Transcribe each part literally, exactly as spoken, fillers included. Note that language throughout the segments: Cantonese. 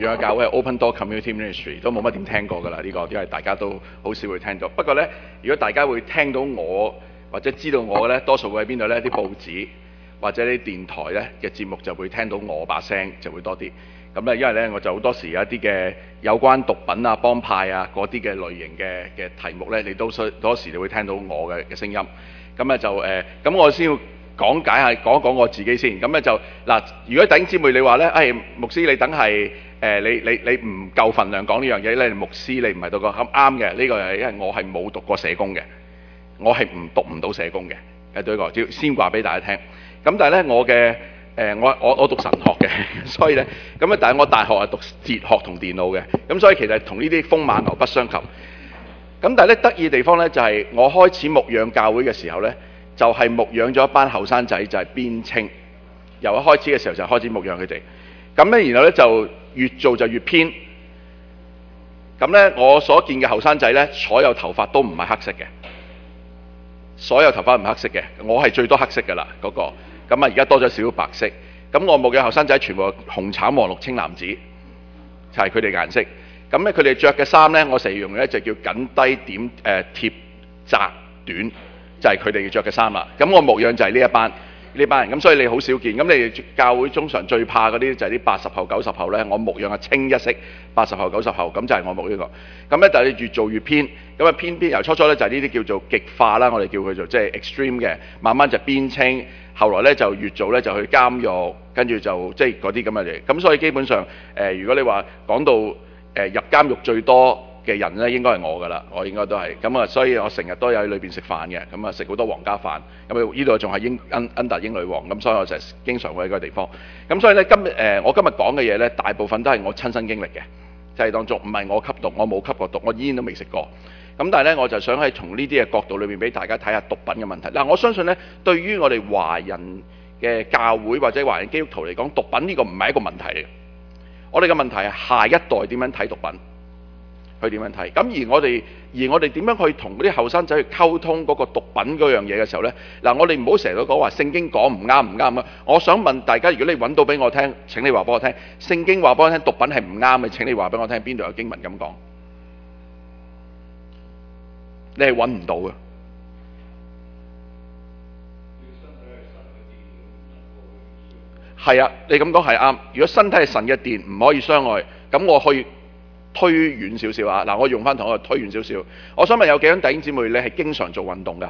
養嘅教會係 Open Door Community Ministry， 都冇乜點聽過㗎啦呢個，因為大家都好少會聽到。不過呢，如果大家會聽到我或者知道我嘅呢，多數會喺邊度呢？啲報紙或者啲電台呢嘅節目就會聽到我把聲就會多啲。咁咧，因為呢，我就好多時有一啲嘅有關毒品啊、幫派啊嗰啲嘅類型嘅嘅題目呢，你都需多時你會聽到我嘅嘅聲音。咁咧就誒，咁、呃、我先要講解下講一講我自己先。咁咧就嗱，如果弟兄姊妹你話呢，誒、哎、牧師你等係。誒、呃、你你你唔夠份量講呢樣嘢咧，牧師你唔係讀過咁啱嘅，呢、這個係因為我係冇讀過社工嘅，我係唔讀唔到社工嘅，誒對個，要先話俾大家聽。咁但係咧我嘅誒、呃、我我我讀神學嘅，所以咧咁啊，但係我大學係讀哲學同電腦嘅，咁所以其實同呢啲風馬牛不相及。咁但係咧得意嘅地方咧就係、是、我開始牧養教會嘅時候咧，就係、是、牧養咗一班後生仔，就係、是、邊青，由一開始嘅時候就開始牧養佢哋。咁咧然後咧就越做就越偏，咁呢，我所見嘅後生仔呢，所有頭髮都唔係黑色嘅，所有頭髮唔係黑色嘅，我係最多黑色嘅啦嗰個，咁啊而家多咗少少白色，咁我牧嘅後生仔全部紅橙黃綠青藍紫，就係佢哋顏色，咁咧佢哋着嘅衫呢，我成日用呢就叫緊低點誒、呃、貼窄短，就係佢哋着嘅衫啦，咁我牧養就係呢一班。呢班人咁，所以你好少見。咁你哋教會通常最怕嗰啲就係啲八十後、九十後咧。我牧養係清一色八十後、九十後，咁就係我牧呢個。咁咧，但係你越做越偏，咁啊偏偏由初初咧就係呢啲叫做極化啦，我哋叫佢做即係 extreme 嘅，慢慢就邊清，後來咧就越做咧就去監獄，跟住就即係嗰啲咁嘅嘢。咁所以基本上誒、呃，如果你話講到誒、呃、入監獄最多嘅人咧，應該係我㗎啦，我應該都係咁啊，所以我成日都有喺裏邊食飯嘅，咁啊食好多皇家飯，咁啊呢度仲係英恩恩達英女王，咁所以我成日經常會喺嗰個地方。咁所以咧今日誒、呃、我今日講嘅嘢咧，大部分都係我親身經歷嘅，就係、是、當中唔係我吸毒，我冇吸過毒，我煙都未食過。咁但係咧，我就想喺從呢啲嘅角度裏邊俾大家睇下毒品嘅問題。嗱，我相信咧，對於我哋華人嘅教會或者華人基督徒嚟講，毒品呢個唔係一個問題嚟嘅。我哋嘅問題係下一代點樣睇毒品。佢點樣睇？咁而我哋而我哋點樣去同嗰啲後生仔去溝通嗰個毒品嗰樣嘢嘅時候呢？嗱，我哋唔好成日都講話聖經講唔啱唔啱啊！我想問大家，如果你揾到俾我聽，請你話俾我聽，聖經話俾我聽毒品係唔啱嘅，請你話俾我聽邊度有經文咁講？你係揾唔到嘅。係啊，你咁講係啱。如果身體係神嘅殿，唔可以傷害，咁我可以推遠少少啊！嗱，我用翻同一個推遠少少。我想問有幾多弟兄姊妹你係經常做運動㗎？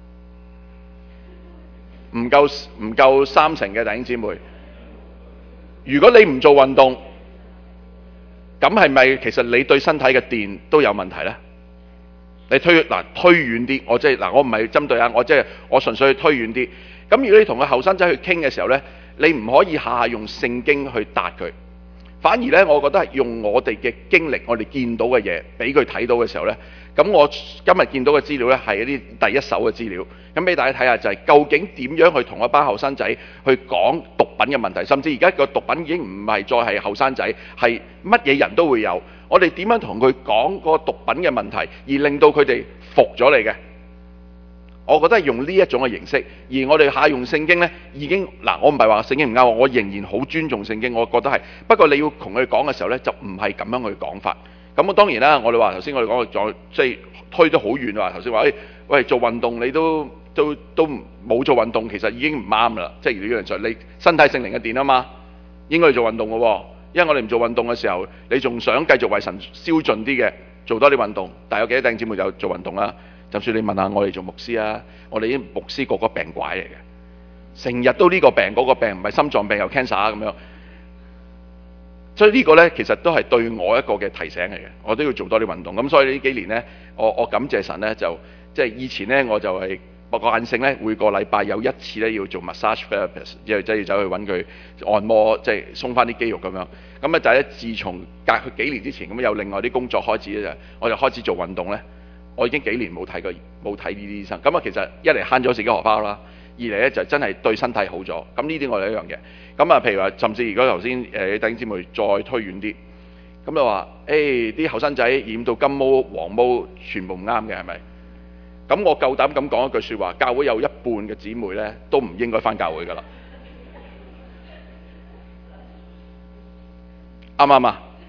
唔夠唔夠三成嘅弟兄姊妹。如果你唔做運動，咁係咪其實你對身體嘅電都有問題呢？你推嗱推遠啲，我即係嗱，我唔係針對啊，我即係我純粹去推遠啲。咁如果你同個後生仔去傾嘅時候呢，你唔可以下下用聖經去答佢。反而咧，我覺得係用我哋嘅經歷，我哋見到嘅嘢，俾佢睇到嘅時候咧，咁我今日見到嘅資料咧係一啲第一手嘅資料，咁俾大家睇下就係究竟點樣去同一班後生仔去講毒品嘅問題，甚至而家個毒品已經唔係再係後生仔，係乜嘢人都會有。我哋點樣同佢講個毒品嘅問題，而令到佢哋服咗你嘅？我覺得係用呢一種嘅形式，而我哋下用聖經呢，已經嗱，我唔係話聖經唔啱，我仍然好尊重聖經，我覺得係。不過你要同佢講嘅時候呢，就唔係咁樣去講法。咁啊當然啦，我哋話頭先我哋講咗，即係推得好遠啊。頭先話誒，喂做運動你都都都冇做運動，其實已經唔啱啦。即係理論上你身體聖靈嘅殿啊嘛，應該去做運動嘅喎。因為我哋唔做運動嘅時候，你仲想繼續為神燒盡啲嘅，做多啲運動。但係有幾多弟兄姊妹有做運動啊？就算你問下我哋做牧師啊，我哋啲牧師個個病怪嚟嘅，成日都呢個病嗰個病，唔係心臟病又 cancer 咁樣。所以呢個呢，其實都係對我一個嘅提醒嚟嘅，我都要做多啲運動。咁所以呢幾年呢，我我感謝神呢，就即係以前呢，我就係個慣性呢，每個禮拜有一次呢要做 massage therapist，即係即係走去揾佢按摩，即係鬆翻啲肌肉咁樣。咁咧就係咧，自從隔佢幾年之前咁有另外啲工作開始咧，就我就開始做運動呢。我已經幾年冇睇過冇睇呢啲醫生，咁啊其實一嚟慳咗自己荷包啦，二嚟咧就真係對身體好咗。咁呢啲我哋一樣嘅。咁啊，譬如話，甚至如果頭先誒弟兄姊妹再推遠啲，咁就話誒啲後生仔染到金毛黃毛，全部唔啱嘅係咪？咁我夠膽咁講一句説話，教會有一半嘅姊妹咧都唔應該返教會㗎啦，啱唔啱啊？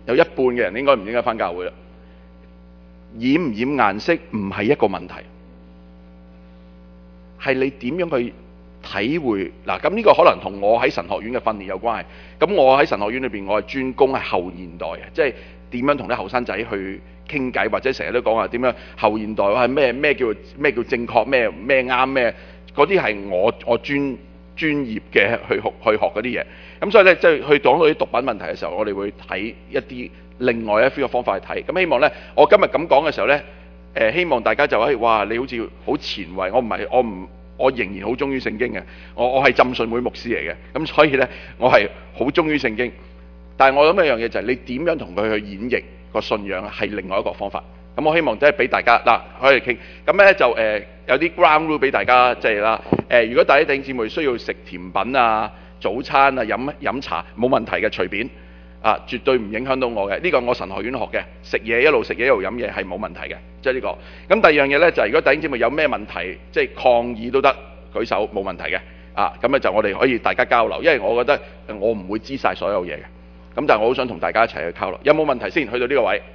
有一半嘅人應該唔應該返教會啦。染唔染顏色唔係一個問題，係你點樣去體會嗱。咁呢個可能同我喺神學院嘅訓練有關係。咁我喺神學院裏邊，我係專攻係後現代嘅，即係點樣同啲後生仔去傾偈，或者成日都講話點樣後現代係咩咩叫咩叫正確，咩咩啱咩，嗰啲係我我專專業嘅去學去學嗰啲嘢。咁所以咧，即係去講到啲毒品問題嘅時候，我哋會睇一啲另外一啲嘅方法去睇。咁希望咧，我今日咁講嘅時候咧，誒、呃、希望大家就可以哇，你好似好前衛。我唔係，我唔，我仍然好忠於聖經嘅。我我係浸信會牧師嚟嘅，咁所以咧，我係好忠於聖經。但係我諗一樣嘢就係、是、你點樣同佢去演繹個信仰係另外一個方法。咁我希望即係俾大家嗱可以傾。咁咧就誒、呃、有啲 ground rule 俾大家即係啦。誒、呃、如果大家弟兄姊妹需要食甜品啊、早餐啊、飲飲茶冇問題嘅，隨便啊，絕對唔影響到我嘅。呢、這個我神學院學嘅，食嘢一路食嘢一路飲嘢係冇問題嘅，即係呢個。咁第二樣嘢咧就係、是、如果弟兄姊妹有咩問題，即係抗議都得，舉手冇問題嘅。啊，咁咧就我哋可以大家交流，因為我覺得我唔會知晒所有嘢嘅。咁但係我好想同大家一齊去交流。有冇問題先？去到呢個位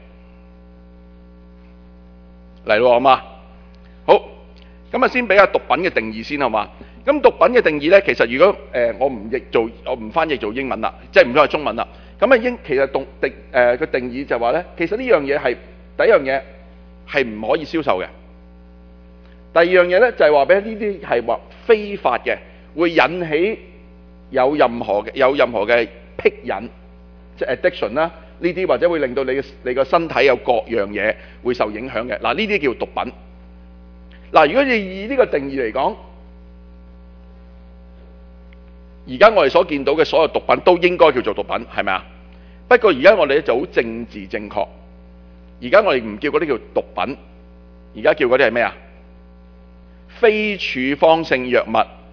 嚟咯，好嘛？好，咁啊先俾下毒品嘅定義先，好嘛？咁毒品嘅定義咧，其實如果誒、呃、我唔譯做，我唔翻譯做英文啦，即係唔再係中文啦。咁啊英其實動定誒個定義就話咧，其實呢樣嘢係第一樣嘢係唔可以銷售嘅。第二樣嘢咧就係話俾呢啲係話非法嘅，會引起有任何嘅有任何嘅癖癮，即係 addiction 啦。呢啲或者會令到你嘅你個身體有各樣嘢會受影響嘅。嗱，呢啲叫毒品。嗱，如果你以呢個定義嚟講，而家我哋所見到嘅所有毒品都應該叫做毒品，係咪啊？不過而家我哋咧就好政治正確。而家我哋唔叫嗰啲叫毒品，而家叫嗰啲係咩啊？非處方性藥物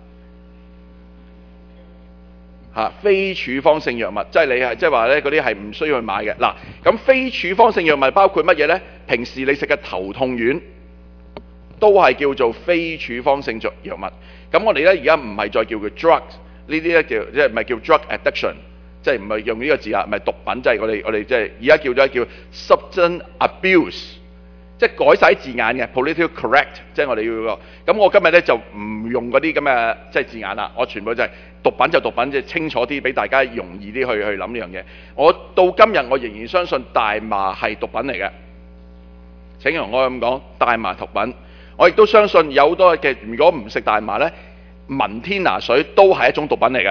嚇，非處方性藥物，即係你係即係話咧嗰啲係唔需要去買嘅。嗱，咁非處方性藥物包括乜嘢咧？平時你食嘅頭痛丸都係叫做非處方性藥物。咁我哋咧而家唔係再叫佢 drug。呢啲咧叫即係唔係叫 drug addiction， 即係唔係用呢個字啊？唔係毒品，即係我哋我哋即係而家叫咗叫 substance abuse， 即係改晒字眼嘅 political correct， 即係我哋要個。咁我今日咧就唔用嗰啲咁嘅即係字眼啦，我全部就係毒品就毒品，即係清楚啲俾大家容易啲去去諗呢樣嘢。我到今日我仍然相信大麻係毒品嚟嘅。請容我咁講，大麻毒品。我亦都相信有好多嘅，如果唔食大麻咧，聞天拿水都係一種毒品嚟嘅。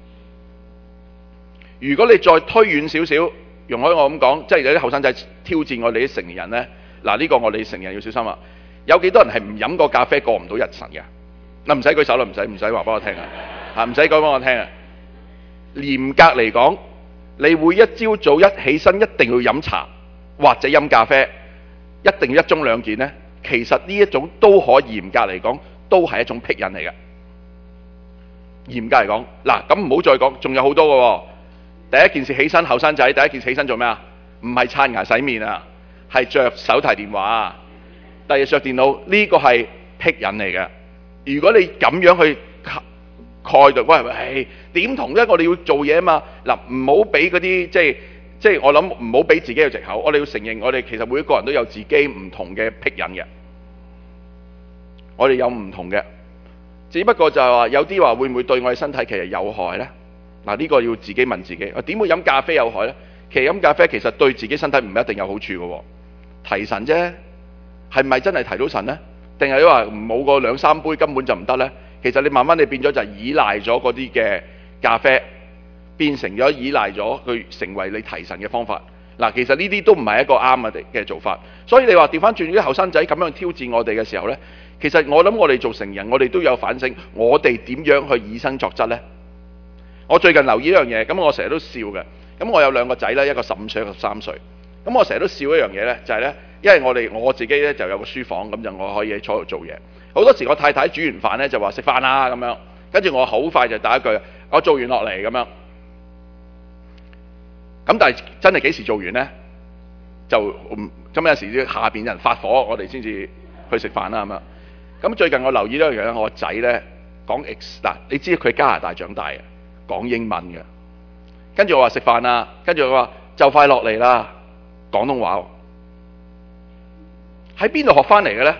如果你再推遠少少，容許我咁講，即係有啲後生仔挑戰我哋啲成年人呢。嗱，呢個我哋成年人要小心啊！有幾多人係唔飲過咖啡過唔到日晨嘅？嗱，唔使舉手啦，唔使唔使話俾我聽啊！嚇，唔使講俾我聽啊！嚴格嚟講，你會一朝早一起身一定要飲茶或者飲咖啡，一定要一盅兩件呢。其實呢一種都可以嚴格嚟講，都係一種癖癮嚟嘅。嚴格嚟講，嗱，咁唔好再講，仲有好多嘅喎。第一件事起身，後生仔第一件事起身做咩啊？唔係刷牙洗面啊，係着手提電話啊。第二着電腦，呢、這個係癖癮嚟嘅。如果你咁樣去蓋度，喂喂，點同啫？我哋要做嘢啊嘛。嗱，唔好俾嗰啲即係即係我諗，唔好俾自己嘅藉口。我哋要承認，我哋其實每一個人都有自己唔同嘅癖癮嘅。我哋有唔同嘅。只不過就係話有啲話會唔會對我哋身體其實有害呢？嗱，呢個要自己問自己。我點會飲咖啡有害呢？其實飲咖啡其實對自己身體唔一定有好處嘅喎，提神啫。係咪真係提到神呢？定係你話冇個兩三杯根本就唔得呢？其實你慢慢你變咗就係依賴咗嗰啲嘅咖啡，變成咗依賴咗佢成為你提神嘅方法。嗱，其實呢啲都唔係一個啱嘅嘅做法。所以你話調翻轉啲後生仔咁樣挑戰我哋嘅時候呢，其實我諗我哋做成人，我哋都有反省，我哋點樣去以身作則呢？我最近留意一樣嘢，咁我成日都笑嘅。咁我有兩個仔咧，一個十五歲，一個十三歲。咁我成日都笑一樣嘢呢，就係呢：因為我哋我自己呢就有個書房，咁就我可以喺坐度做嘢。好多時我太太煮完飯呢，就話食飯啦咁樣，跟住我好快就打一句：我做完落嚟咁樣。咁但係真係幾時做完呢？就咁有時下邊人發火，我哋先至去食飯啦咁樣。咁最近我留意一樣嘢，我個仔呢講 X 嗱，你知佢加拿大長大嘅，講英文嘅。跟住我話食飯啦，跟住我話就快落嚟啦，廣東話喺邊度學翻嚟嘅咧？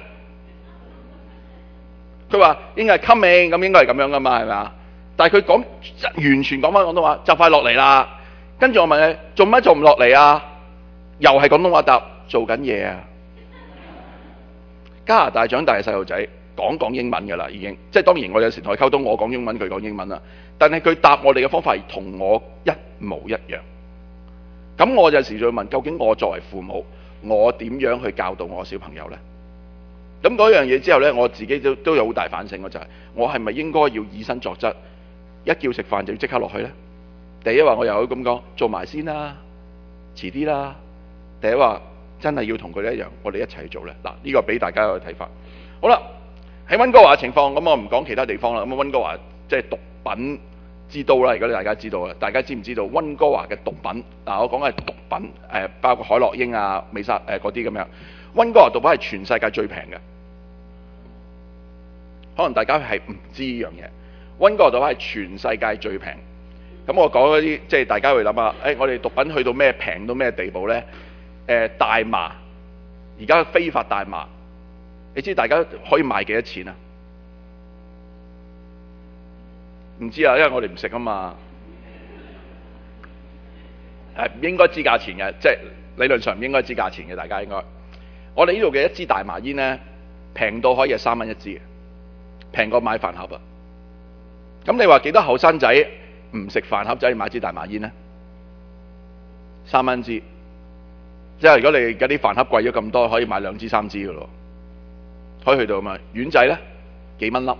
佢話應該係 coming， 咁應該係咁樣噶嘛，係咪啊？但係佢講完全講翻廣東話，就快落嚟啦。跟住我問佢做乜做唔落嚟啊？又係廣東話答，做緊嘢啊！加拿大長大嘅細路仔講講英文㗎啦，已經即係當然我有時同佢溝通，我講英文，佢講英文啦。但係佢答我哋嘅方法係同我一模一樣。咁我有時就會問，究竟我作為父母，我點樣去教導我小朋友呢？咁嗰樣嘢之後呢，我自己都都有好大反省嘅，就係我係咪應該要以身作則，一叫食飯就要即刻落去呢？第一話我又咁講，做埋先啦，遲啲啦。第一話真係要同佢一樣，我哋一齊去做呢。嗱，呢個俾大家有個睇法。好啦，喺溫哥華嘅情況，咁我唔講其他地方啦。咁溫哥華即係毒品之都啦，如果大家知道啊，大家知唔知道溫哥華嘅毒品？嗱，我講嘅係毒品，誒包括海洛因啊、美沙誒嗰啲咁樣。溫哥華毒品係全世界最平嘅，可能大家係唔知呢樣嘢。溫哥華毒品係全世界最平。咁我講嗰啲，即係大家會諗下，誒、哎、我哋毒品去到咩平到咩地步呢？誒、呃、大麻，而家非法大麻，你知大家可以賣幾多錢啊？唔知啊，因為我哋唔食啊嘛。誒唔應該知價錢嘅，即係理論上唔應該知價錢嘅，大家應該。我哋呢度嘅一支大麻煙呢，平到可以係三蚊一支，平過買飯盒啊！咁你話幾多後生仔唔食飯盒仔買支大麻煙呢？三蚊支，即係如果你而家啲飯盒貴咗咁多，可以買兩支三支嘅咯，可以去到嘛？丸仔呢，幾蚊粒？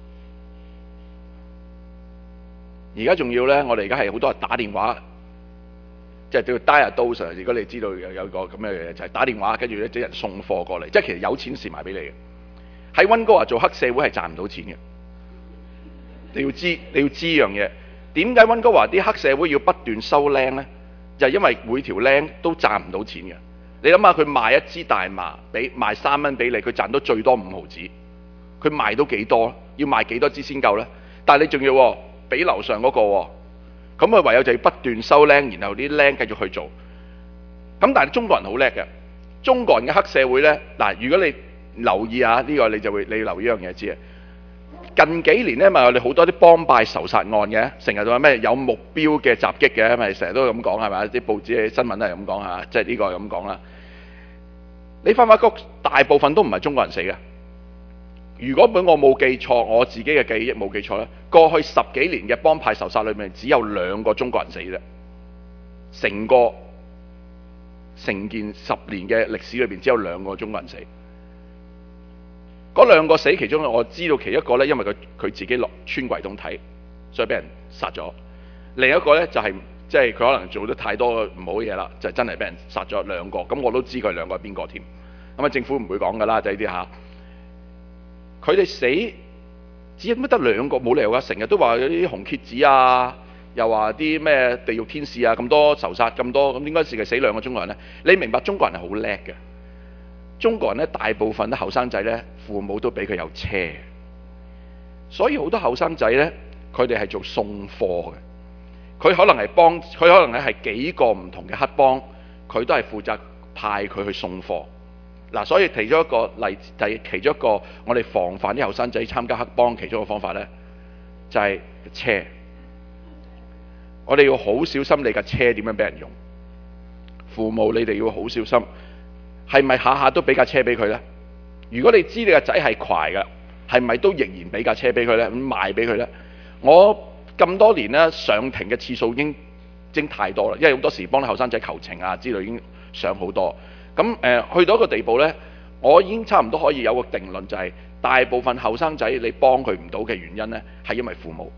而家仲要呢，我哋而家係好多人打電話，即係叫 dial dose。如果你知道有有個咁嘅嘢，就係打電話，跟住咧啲人送貨過嚟，即係其實有錢蝕埋俾你嘅。喺溫哥華做黑社會係賺唔到錢嘅，你要知你要知樣嘢。點解溫哥華啲黑社會要不斷收靚呢？就係因為每條靚都賺唔到錢嘅。你諗下，佢賣一支大麻俾賣三蚊俾你，佢賺到最多五毫子。佢賣到幾多？要賣幾多支先夠呢？但係你仲要俾樓上嗰個喎，咁佢唯有就要不斷收靚，然後啲靚繼續去做。咁但係中國人好叻嘅，中國人嘅黑社會呢，嗱，如果你留意下呢個，你就會你要留意一樣嘢知啊。近幾年咧，咪我哋好多啲幫派仇殺案嘅，成日都話咩有目標嘅襲擊嘅，咪成日都咁講係咪？啲報紙嘅新聞都係咁講嚇，即係呢個係咁講啦。你發唔發覺大部分都唔係中國人死嘅？如果本我冇記錯，我自己嘅記憶冇記錯咧，過去十幾年嘅幫派仇殺裏面只有兩個中國人死啫，成個成件十年嘅歷史裏邊只有兩個中國人死。嗰兩個死，其中我知道其一個咧，因為佢佢自己落穿櫃桶睇，所以俾人殺咗；另一個咧就係即係佢可能做得太多唔好嘢啦，就真係俾人殺咗兩個。咁我都知佢兩個係邊個添。咁啊，政府唔會講噶啦，就呢啲嚇。佢哋死只係乜得兩個，冇理由噶。成日都話有啲紅蠍子啊，又話啲咩地獄天使啊，咁多仇殺咁多，咁點解淨係死兩個中國人咧？你明白中國人係好叻嘅。中國人咧，大部分啲後生仔咧，父母都俾佢有車，所以好多後生仔咧，佢哋係做送貨嘅。佢可能係幫，佢可能咧係幾個唔同嘅黑幫，佢都係負責派佢去送貨。嗱，所以其中一個例子，就係其中一個我哋防範啲後生仔參加黑幫其中一個方法咧，就係車。我哋要好小心你架車點樣俾人用。父母你哋要好小心。係咪下下都俾架車俾佢呢？如果你知你個仔係壞嘅，係咪都仍然俾架車俾佢呢？咁賣俾佢呢？我咁多年呢，上庭嘅次數已經已經太多啦，因為好多時幫啲後生仔求情啊之類已經上好多。咁誒、呃、去到一個地步呢，我已經差唔多可以有個定論，就係、是、大部分後生仔你幫佢唔到嘅原因呢，係因為父母。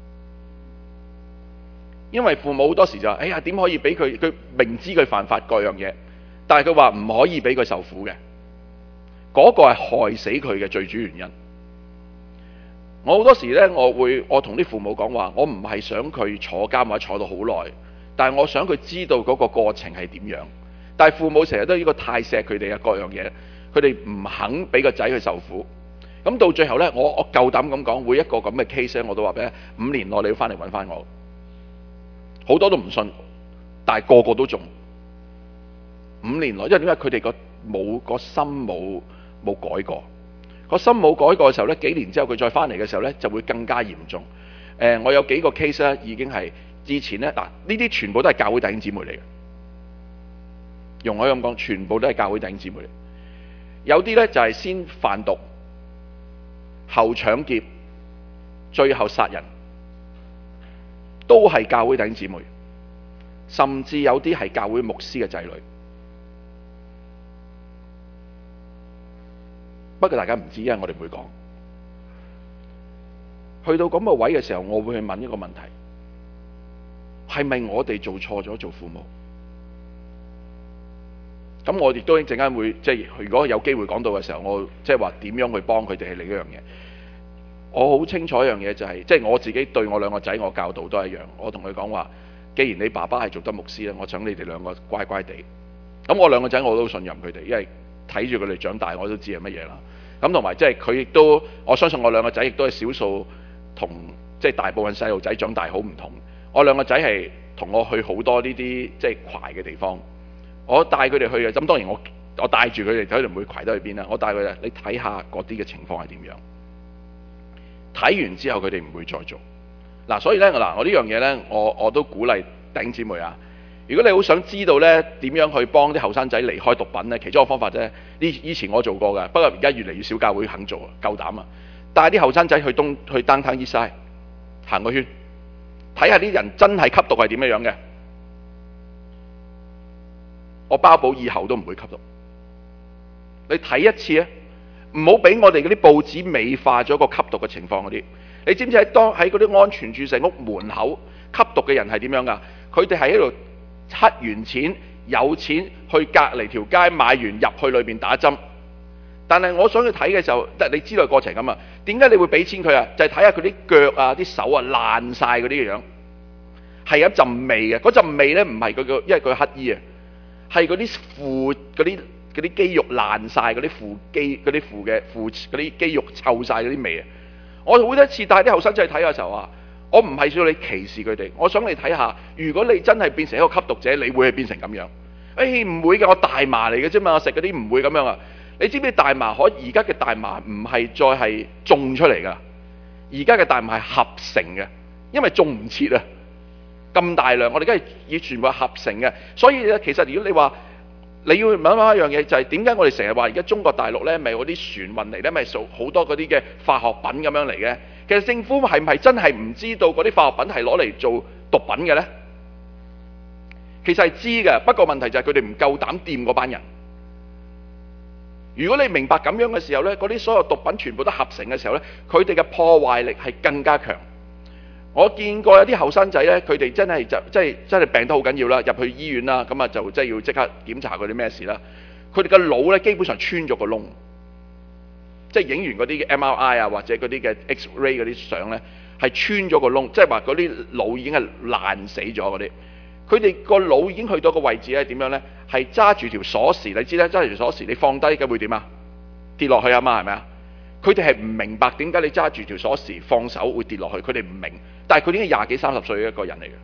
因為父母好多時就話：哎呀，點可以俾佢？佢明知佢犯法各樣嘢。但係佢話唔可以俾佢受苦嘅，嗰、那個係害死佢嘅最主要原因。我好多時呢，我會我同啲父母講話，我唔係想佢坐監或者坐到好耐，但係我想佢知道嗰個過程係點樣。但係父母成日都呢個太錫佢哋嘅各樣嘢，佢哋唔肯俾個仔去受苦。咁到最後呢，我我夠膽咁講，每一個咁嘅 case 我都話俾你，五年內你要翻嚟揾翻我。好多都唔信，但係個個都中。 五年內，因為點解佢哋個冇個心冇冇改過，個心冇改過嘅時候咧，幾年之後佢再翻嚟嘅時候咧，就會更加嚴重。誒、呃，我有幾個 case 咧，已經係之前咧嗱，呢啲全部都係教會弟兄姊妹嚟嘅，容我咁講，全部都係教會弟兄姊妹嚟。有啲咧就係、是、先販毒，後搶劫，最後殺人，都係教會弟兄姊妹，甚至有啲係教會牧師嘅仔女。不過大家唔知，因為我哋唔會講。去到咁個位嘅時候，我會去問一個問題：係咪我哋做錯咗做父母？咁我亦都一陣間會即係，如果有機會講到嘅時候，我即係話點樣去幫佢哋係另一樣嘢。我好清楚一樣嘢就係、是，即係我自己對我兩個仔，我教導都係一樣。我同佢講話，既然你爸爸係做得牧師咧，我想你哋兩個乖乖地。咁我兩個仔我都信任佢哋，因為睇住佢哋長大，我都知係乜嘢啦。咁同埋即係佢亦都，我相信我兩個仔亦都係少數同即係大部分細路仔長大好唔同。我兩個仔係同我去好多呢啲即係跬嘅地方，我帶佢哋去嘅。咁當然我我帶住佢哋，佢哋唔會跬得去邊啦。我帶佢哋，你睇下嗰啲嘅情況係點樣。睇完之後佢哋唔會再做。嗱，所以咧嗱，我呢樣嘢咧，我我都鼓勵弟兄姊妹啊。如果你好想知道咧點樣去幫啲後生仔離開毒品咧，其中一個方法啫。呢以前我做過嘅，不過而家越嚟越少教會肯做，夠膽啊！帶啲後生仔去東去 Downtown Eastside 行個圈，睇下啲人真係吸毒係點樣樣嘅。我包保以後都唔會吸毒。你睇一次啊，唔好俾我哋嗰啲報紙美化咗個吸毒嘅情況嗰啲。你知唔知喺當喺嗰啲安全注射屋門口吸毒嘅人係點樣㗎？佢哋係喺度乞完錢，有錢去隔離條街買完入去裏邊打針。但係我想去睇嘅時候，你知道過程咁啊？點解你會俾錢佢啊？就係睇下佢啲腳啊、啲手啊爛晒嗰啲嘅樣，係有一陣味嘅。嗰陣味咧唔係佢個，因為佢乞衣啊，係嗰啲褲嗰啲嗰啲肌肉爛晒，嗰啲褲肌嗰啲褲嘅褲嗰啲肌肉臭晒嗰啲味啊！我好多次帶啲後生仔去睇嘅時候啊，我唔係想你歧視佢哋，我想你睇下，如果你真係變成一個吸毒者，你會係變成咁樣？誒、哎、唔會嘅，我大麻嚟嘅啫嘛，我食嗰啲唔會咁樣啊！你知唔知大麻可而家嘅大麻唔係再係種出嚟㗎？而家嘅大麻係合成嘅，因為種唔切啊，咁大量，我哋梗係以全部合成嘅。所以咧，其實如果你話你要諗諗一樣嘢，就係點解我哋成日話而家中國大陸咧，咪嗰啲船運嚟咧，咪數好多嗰啲嘅化學品咁樣嚟嘅？其實政府係唔係真係唔知道嗰啲化學品係攞嚟做毒品嘅咧？其實係知嘅，不過問題就係佢哋唔夠膽掂嗰班人。如果你明白咁樣嘅時候呢，嗰啲所有毒品全部都合成嘅時候呢，佢哋嘅破壞力係更加強。我見過有啲後生仔呢，佢哋真係就即係真係病得好緊要啦，入去醫院啦，咁啊就即係要即刻檢查佢啲咩事啦。佢哋嘅腦呢，基本上穿咗個窿，即係影完嗰啲嘅 M R I 啊或者嗰啲嘅 X-ray 嗰啲相呢，係穿咗個窿，即係話嗰啲腦已經係爛死咗嗰啲。佢哋個腦已經去到個位置咧，點樣呢？係揸住條鎖匙，你知啦，揸住條鎖匙，你放低嘅會點啊？跌落去啊嘛，係咪啊？佢哋係唔明白點解你揸住條鎖匙放手會跌落去，佢哋唔明。但係佢已經係廿幾三十歲嘅一個人嚟嘅。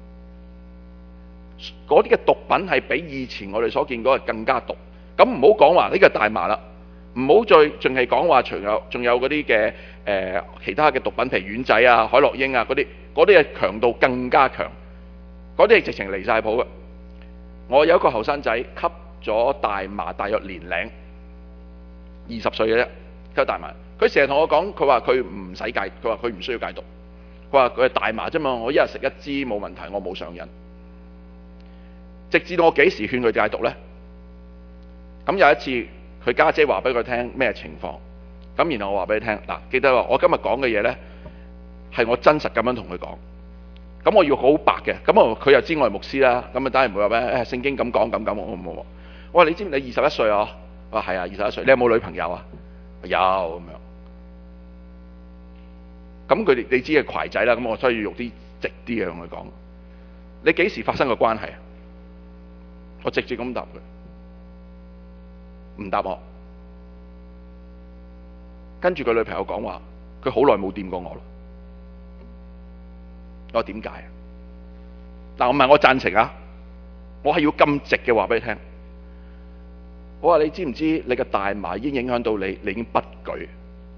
嗰啲嘅毒品係比以前我哋所見嗰個更加毒。咁唔好講話呢個大麻啦，唔好再淨係講話，仲有仲有嗰啲嘅誒其他嘅毒品，譬如丸仔啊、海洛因啊嗰啲，嗰啲係強度更加強。嗰啲係直情離晒譜嘅。我有一個後生仔吸咗大麻，大約年零二十歲嘅啫，吸大麻。佢成日同我講，佢話佢唔使戒，佢話佢唔需要戒毒。佢話佢係大麻啫嘛，我一日食一支冇問題，我冇上癮。直至到我幾時勸佢戒毒呢？咁有一次佢家姐話俾佢聽咩情況，咁然後我話俾佢聽嗱，記得我今日講嘅嘢呢，係我真實咁樣同佢講。咁我要好白嘅，咁啊佢又知我係牧師啦，咁啊當然唔會話咩誒聖經咁講咁咁，我冇。我話你知唔知你二十一歲啊？我話係啊，二十一歲。你有冇女朋友啊？有咁樣。咁佢哋你知係攜仔啦，咁我所以要用啲直啲嘅同佢講。你幾時發生個關係啊？我直接咁答佢，唔答我。跟住佢女朋友講話，佢好耐冇掂過我咯。我點解？嗱，唔係我贊成啊，我係要咁直嘅話俾你聽。 我話你知唔知你嘅大麻已經影響到你，你已經不舉。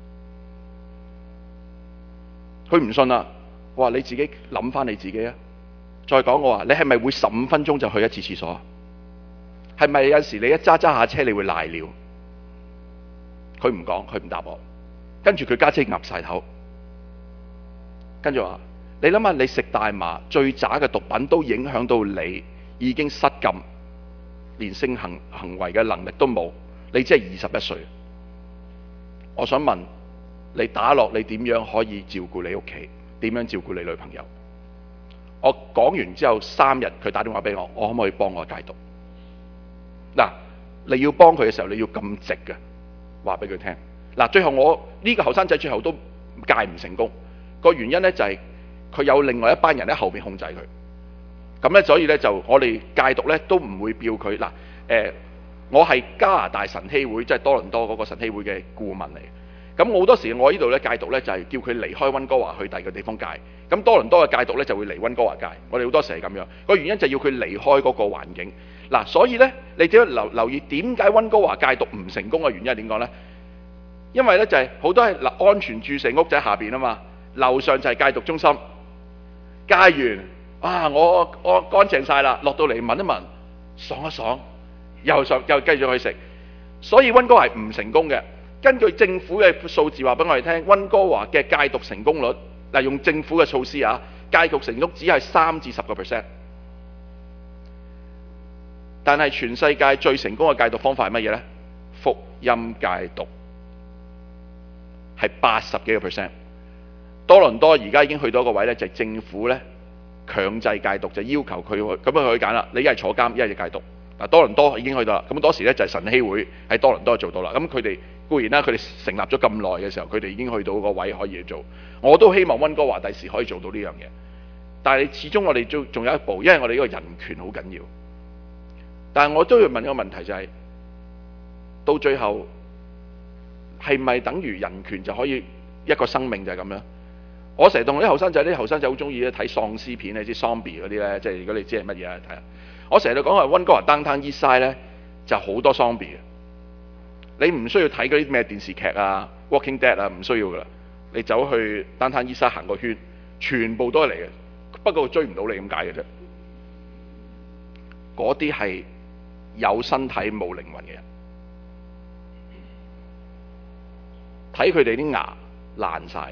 佢唔信啦，我話你自己諗翻你自己啊！再講我話你係咪會十五分鐘就去一次廁所？係咪有時你一揸揸下車你會賴尿？佢唔講，佢唔答我。跟住佢家姐岌晒頭，跟住話：你諗下，你食大麻最渣嘅毒品都影響到你，已經失禁，連性行行為嘅能力都冇，你只係二十一歲。我想問你打落你點樣可以照顧你屋企？點樣照顧你女朋友？我講完之後三日，佢打電話俾我，我可唔可以幫我戒毒？嗱，你要幫佢嘅時候，你要咁直嘅話俾佢聽。嗱，最後我呢個後生仔最後都戒唔成功，個原因咧就係佢有另外一班人喺後邊控制佢。咁咧，所以咧就我哋戒毒咧都唔會標佢。嗱，誒，我係加拿大神曦會，即係多倫多嗰個神曦會嘅顧問嚟。咁好多時我呢度咧戒毒咧就係叫佢離開溫哥華去第二個地方戒。咁多倫多嘅戒毒咧就會嚟溫哥華戒。我哋好多時係咁樣，個原因就係要佢離開嗰個環境。嗱，所以咧你只要留留意點解溫哥華戒毒唔成功嘅原因係點講咧？因為咧就係、是、好多係嗱安全注射屋仔下邊啊嘛，樓上就係戒毒中心。戒完啊，我我乾淨晒啦，落到嚟聞一聞，爽一爽，又上又繼續去食。所以溫哥華係唔成功嘅。根據政府嘅數字話俾我哋聽，溫哥華嘅戒毒成功率，嗱用政府嘅措施啊，戒毒成功只係三至十個 percent。但係全世界最成功嘅戒毒方法係乜嘢呢？福音戒毒係八十幾個 percent。多倫多而家已經去到一個位咧，就係、是、政府咧強制戒毒，就要求佢咁樣佢揀啦。你一係坐監，一係戒毒。嗱，多倫多已經去到啦。咁當時咧就係神曦會喺多倫多做到啦。咁佢哋固然啦，佢哋成立咗咁耐嘅時候，佢哋已經去到個位可以去做。我都希望溫哥華第時可以做到呢樣嘢。但係你始終我哋仲仲有一步，因為我哋呢個人權好緊要。但係我都要問一個問題就係、是，到最後係咪等於人權就可以一個生命就係咁樣？我成日同啲後生仔，啲後生仔好中意咧睇喪屍片，你知 zombie 嗰啲咧，即係如果你知係乜嘢啊，睇下。我成日都講話溫哥華 Downtown East Side 咧就好多 zombie 嘅，你唔需要睇嗰啲咩電視劇啊、Walking Dead 啊，唔需要噶啦。你走去 Downtown East Side 行個圈，全部都係嚟嘅，不過追唔到你咁解嘅啫。嗰啲係有身體冇靈魂嘅人，睇佢哋啲牙爛晒。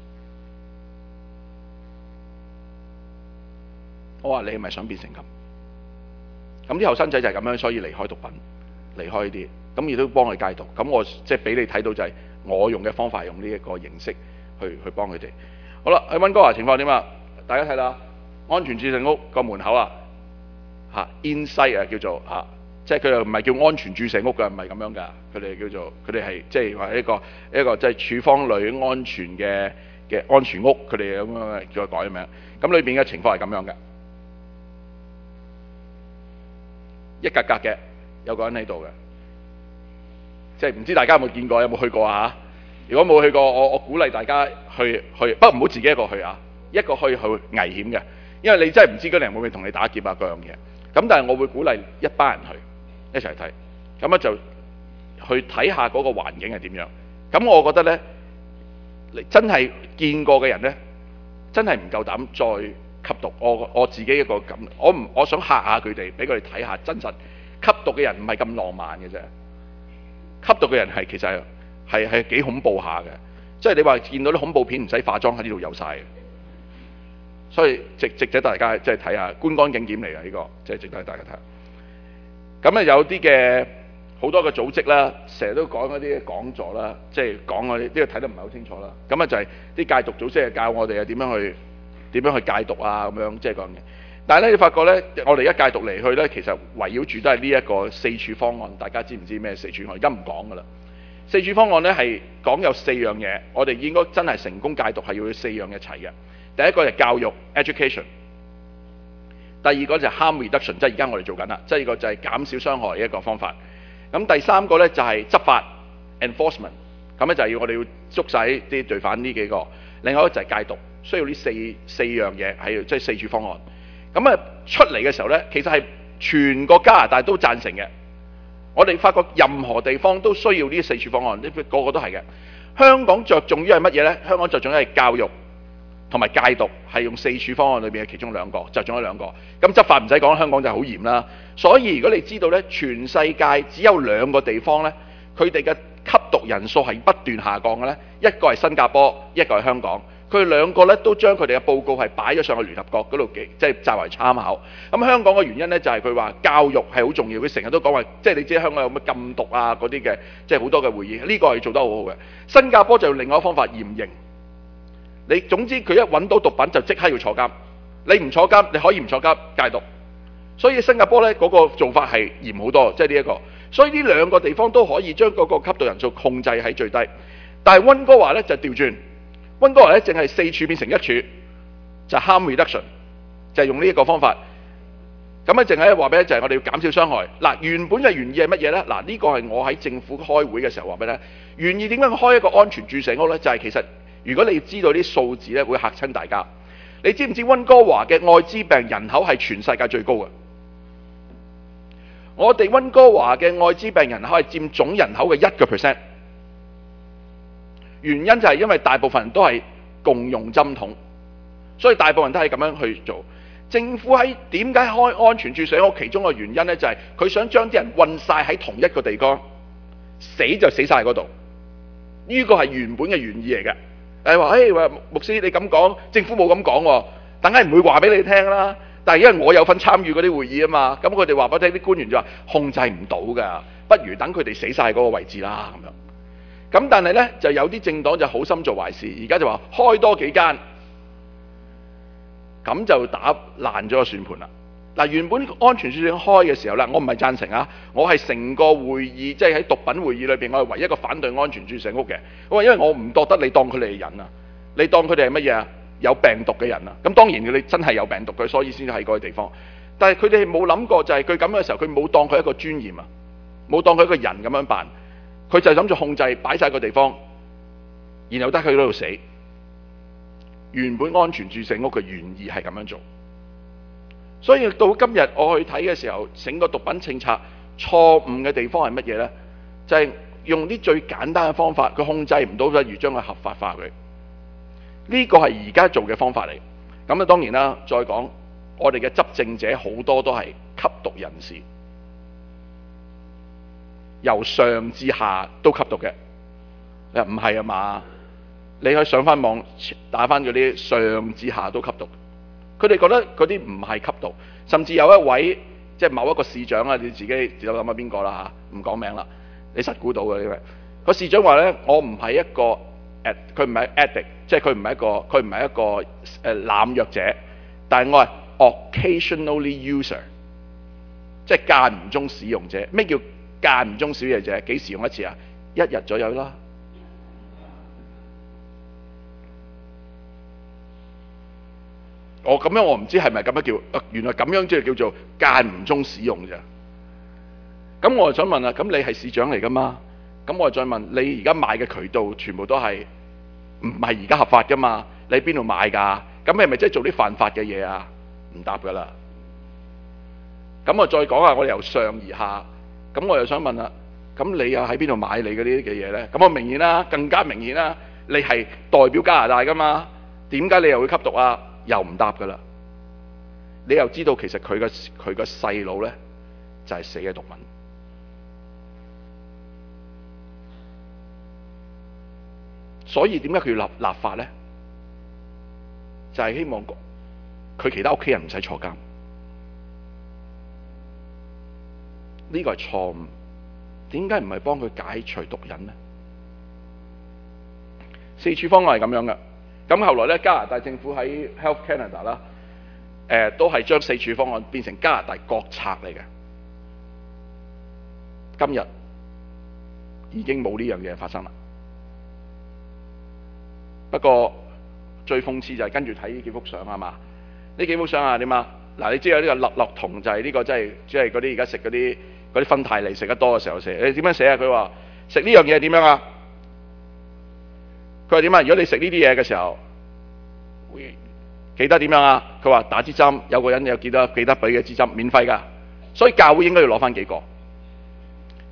我話你係咪想變成咁？咁啲後生仔就係咁樣，所以離開毒品，離開呢啲，咁亦都幫佢戒毒。咁我即係俾你睇到就係我用嘅方法，用呢一個形式去去幫佢哋。好啦，喺溫哥華情況點啊？大家睇啦，安全注射屋個門口啊，嚇 inside 啊叫做嚇，即係佢又唔係叫安全注射屋㗎，唔係咁樣㗎。佢哋叫做佢哋係即係話一個一個即係處方類安全嘅嘅安全屋，佢哋咁樣叫佢改名。咁裏邊嘅情況係咁樣嘅。一格格嘅，有個人喺度嘅，即係唔知大家有冇見過，有冇去過啊？如果冇去過，我我鼓勵大家去去，不過唔好自己一個去啊，一個去去危險嘅，因為你真係唔知嗰啲人會唔會同你打劫啊嗰樣嘢。咁但係我會鼓勵一班人去一齊睇，咁咧就去睇下嗰個環境係點樣。咁我覺得咧，你真係見過嘅人咧，真係唔夠膽再吸毒。我我自己一個感，我唔我想嚇下佢哋，俾佢哋睇下真實吸毒嘅人唔係咁浪漫嘅啫。吸毒嘅人係其實係係幾恐怖下嘅，即係你話見到啲恐怖片唔使化妝喺呢度有晒嘅，所以值值得大家即係睇下，觀光景點嚟嘅呢個，即係值得大家睇。咁咧有啲嘅好多嘅組織啦，成日都講嗰啲講座啦，即係講嗰啲呢個睇得唔係好清楚啦。咁啊就係啲戒毒組織係教我哋啊點樣去。點樣去戒毒啊？咁樣即係講嘅。但係咧，你發覺咧，我哋一戒毒嚟去咧，其實圍繞住都係呢一個四處方案。大家知唔知咩四處方案？而家唔講噶啦。四處方案咧係講有四樣嘢，我哋應該真係成功戒毒係要四樣一齊嘅。第一個就係教育 education， 第二個就係 harm reduction， 即係而家我哋做緊啦。即係一個就係減少傷害嘅一個方法。咁第三個咧就係執法 enforcement， 咁咧就係要我哋要捉晒啲罪犯呢幾個。另外一個就係戒毒。需要呢四四樣嘢係即係四處方案，咁啊出嚟嘅時候咧，其實係全個加拿大都贊成嘅。 我哋發覺任何地方都需要呢四處方案，呢個個都係嘅。香港着重於係乜嘢呢？香港着重於係教育同埋戒毒，係用四處方案裏邊嘅其中兩個，着重咗兩個。咁執法唔使講，香港就好嚴啦。所以如果你知道呢，全世界只有兩個地方呢，佢哋嘅吸毒人數係不斷下降嘅呢，一個係新加坡，一個係香港。佢哋兩個咧都將佢哋嘅報告係擺咗上去聯合國嗰度，即係作為參考。咁香港嘅原因咧就係佢話教育係好重要，佢成日都講話，即係你知香港有乜禁毒啊嗰啲嘅，即係好多嘅會議，呢個係做得好好嘅。新加坡就用另外一個方法嚴刑，你總之佢一揾到毒品就即刻要坐監，你唔坐監你可以唔坐監戒毒。所以新加坡咧嗰個做法係嚴好多，即係呢一個。所以呢兩個地方都可以將嗰個吸毒人數控制喺最低，但係溫哥華咧就調轉。溫哥華咧淨係四處變成一處，就係 harm reduction， 就係用呢一個方法。咁咧淨係話俾咧就係我哋要減少傷害。嗱，原本嘅原意係乜嘢咧？嗱，呢個係我喺政府開會嘅時候話俾咧，原意點解開一個安全注射屋咧？就係其實如果你知道啲數字咧，會嚇親大家。你知唔知溫哥華嘅愛滋病人口係全世界最高嘅？我哋溫哥華嘅愛滋病人口係佔總人口嘅一個 percent。原因就係因為大部分人都係共用針筒，所以大部分人都係咁樣去做。政府喺點解開安全注射屋？其中個原因呢，就係佢想將啲人混晒喺同一個地方，死就死晒嗰度。呢個係原本嘅原意嚟嘅。誒話誒話牧師你咁講，政府冇咁講喎，梗係唔會話俾你聽啦。但係因為我有份參與嗰啲會議啊嘛，咁佢哋話俾我聽，啲官員就話控制唔到㗎，不如等佢哋死晒嗰個位置啦咁樣。咁但係呢，就有啲政黨就好心做壞事，而家就話開多幾間，咁就打爛咗個算盤啦。嗱，原本安全注射開嘅時候呢，我唔係贊成啊，我係成個會議，即係喺毒品會議裏邊，我係唯一一個反對安全注射屋嘅。我話因為我唔覺得你當佢哋係人啊，你當佢哋係乜嘢啊？有病毒嘅人啊。咁當然你真係有病毒嘅，所以先喺嗰個地方。但係佢哋冇諗過就係佢咁嘅時候，佢冇當佢一個尊嚴啊，冇當佢一個人咁樣辦。佢就係諗住控制，擺晒個地方，然後得佢喺度死。原本安全注射屋嘅原意係咁樣做，所以到今日我去睇嘅時候，整個毒品政策錯誤嘅地方係乜嘢呢？就係、是、用啲最簡單嘅方法，佢控制唔到，不如將佢合法化佢。呢、這個係而家做嘅方法嚟。咁啊，當然啦，再講我哋嘅執政者好多都係吸毒人士。由上至下都吸毒嘅，你話唔係啊嘛？你可以上翻網打翻嗰啲上至下都吸毒，佢哋覺得嗰啲唔係吸毒，甚至有一位即係某一個市長啊，你自己自己諗下邊個啦嚇，唔講名啦，你實估到嘅呢位個市長話咧，我唔係一個誒，佢唔係 addict，即係佢唔係一個佢唔係一個誒、呃、濫藥者，但係我係 occasionally user， 即係間唔中使用者。咩叫間唔中使用者？幾時用一次啊？一日左右啦。我咁樣我唔知係咪咁樣叫，原來咁樣即係叫做間唔中使用咋。咁我就想問啦，咁你係市長嚟噶嘛？咁我再問你，而家買嘅渠道全部都係唔係而家合法噶嘛？你喺邊度買㗎？咁係咪即係做啲犯法嘅嘢啊？唔答㗎啦。咁我再講下，我哋由上而下。咁我又想問啦，咁你又喺邊度買你嗰啲嘅嘢呢？咁我明顯啦，更加明顯啦，你係代表加拿大噶嘛？點解你又會吸毒啊？又唔答噶啦。你又知道其實佢個佢個細佬呢，就係死嘅毒品。所以點解佢要立立法呢？就係希望佢其他屋企人唔使坐監。呢個係錯誤，點解唔係幫佢解除毒癮呢？四處方案係咁樣嘅，咁後來咧加拿大政府喺 Health Canada 啦、呃，誒都係將四處方案變成加拿大國策嚟嘅。今日已經冇呢樣嘢發生啦。不過最諷刺就係跟住睇呢幾幅相啊嘛，呢幾幅相啊點啊？嗱，你知有呢個樂樂酮就係呢個即係即係嗰啲而家食嗰啲嗰啲芬太尼食得多嘅時候食。你點樣寫啊？佢話食呢樣嘢點樣啊？佢話點啊？如果你食呢啲嘢嘅時候，會記得點樣啊？佢話打支針，有個人有記得記得俾嘅支針，免費㗎。所以教會應該要攞翻幾個。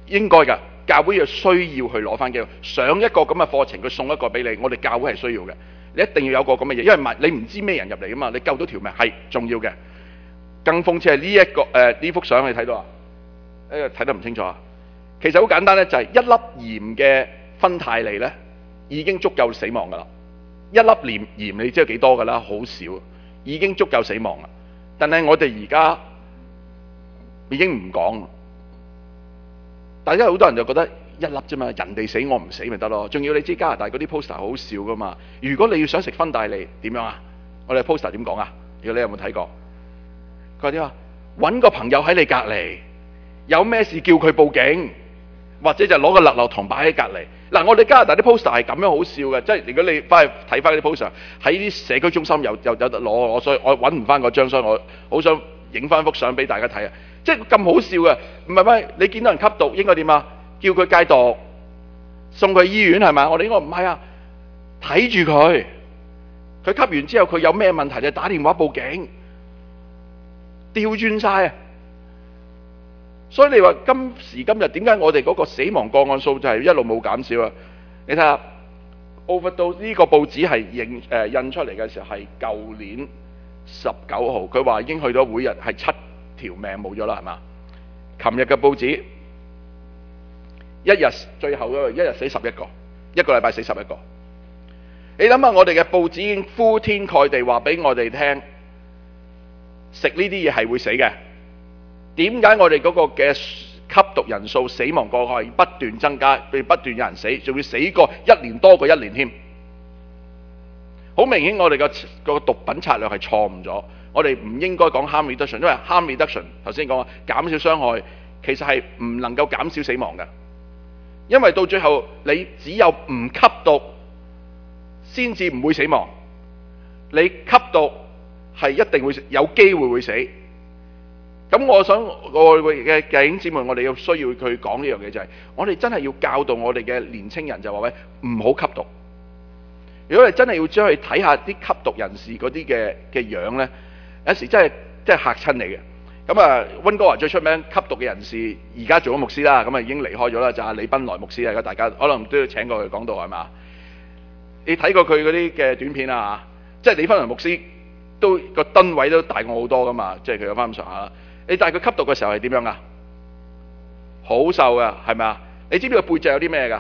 應該㗎，教會要需要去攞翻機會，上一個咁嘅課程，佢送一個俾你，我哋教會係需要嘅。你一定要有個咁嘅嘢，因為唔你唔知咩人入嚟㗎嘛，你救到條命係重要嘅。更諷刺係呢一個誒呢幅相你睇到啊？誒睇得唔清楚啊？其實好簡單咧，就係、是、一粒鹽嘅芬太尼咧，已經足夠死亡㗎啦。一粒鹽鹽你知道幾多㗎啦？好少，已經足夠死亡啦。但係我哋而家已經唔講，大家好多人就覺得一粒啫嘛，人哋死我唔死咪得咯。仲要你知加拿大嗰啲 poster 好笑㗎嘛？如果你要想食芬太尼點樣啊？我哋 poster 點講啊？如果你有冇睇過？佢點話？揾個朋友喺你隔離，有咩事叫佢報警，或者就攞個勒流筒擺喺隔離。嗱，我哋加拿大啲 poster 係咁樣好笑嘅，即係如果你翻去睇翻啲 poster，喺啲社區中心有有有得攞，我所以我揾唔翻嗰張，所以我好想影翻幅相俾大家睇啊！即係咁好笑嘅，唔係咩？你見到人吸毒應該點啊？叫佢戒毒，送佢醫院係咪？我哋應該唔係啊，睇住佢，佢吸完之後佢有咩問題就打電話報警。調轉晒啊！所以你話今時今日點解我哋嗰個死亡個案數就係一路冇減少啊？你睇下 overdose 呢個報紙係印誒印出嚟嘅時候係舊年十九號，佢話已經去到每日係七條命冇咗啦，係嘛？琴日嘅報紙一日最後嗰個一日死十一個，一個禮拜死十一個。你諗下，我哋嘅報紙已經鋪天蓋地話俾我哋聽。食呢啲嘢係會死嘅，點解我哋嗰個嘅吸毒人數、死亡個案不斷增加，不斷有人死，仲要死過一年多過一年添？好明顯，我哋個個毒品策略係錯誤咗。我哋唔應該講 harm reduction， 因為 harm reduction 頭先講話減少傷害，其實係唔能夠減少死亡嘅，因為到最後你只有唔吸毒先至唔會死亡，你吸毒係一定會有機會會死。咁我想我嘅弟兄姊妹，我哋要需要去講呢樣嘢，就係我哋真係要教導我哋嘅年青人，就話喂，唔好吸毒。如果你真係要將去睇下啲吸毒人士嗰啲嘅嘅樣咧，有時真係真係嚇親你嘅。咁啊，溫哥華最出名吸毒嘅人士，而家做咗牧師啦，咁啊已經離開咗啦，就阿李賓來牧師啊，大家可能都要請過佢講道係嘛？你睇過佢嗰啲嘅短片啊？即係李賓來牧師都個噸位都大我好多噶嘛，即係佢有翻咁上下。你但係佢吸毒嘅時候係點樣啊？好瘦噶，係咪啊？你知唔知佢背脊有啲咩噶？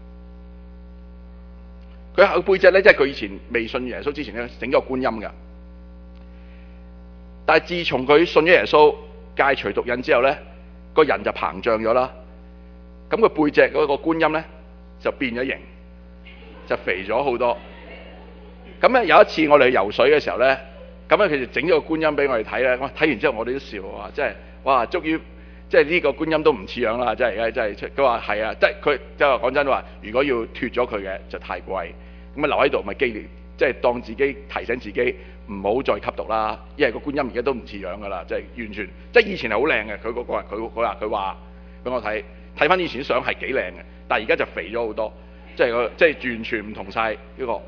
佢後背脊咧，即係佢以前未信耶穌之前咧，整咗個觀音噶。但係自從佢信咗耶穌，戒除毒癮之後咧，個人就膨脹咗啦。咁佢背脊嗰個觀音咧就變咗形，就肥咗好多。咁咧有一次我哋去游水嘅時候咧。咁咧，佢就整咗個觀音俾我哋睇咧。我睇完之後，我哋都笑啊！即係哇，終於即係呢個觀音都唔似樣啦！真係而家真係，佢話係啊，即係佢即係話講真話，如果要脫咗佢嘅就太貴，咁啊留喺度咪紀念，即係當自己提醒自己唔好再吸毒啦。因為個觀音而家都唔似樣噶啦，即係完全即係以前係好靚嘅，佢嗰個人佢佢話佢話俾我睇睇翻以前啲相係幾靚嘅，但係而家就肥咗好多，即係個即係完全唔同晒呢個。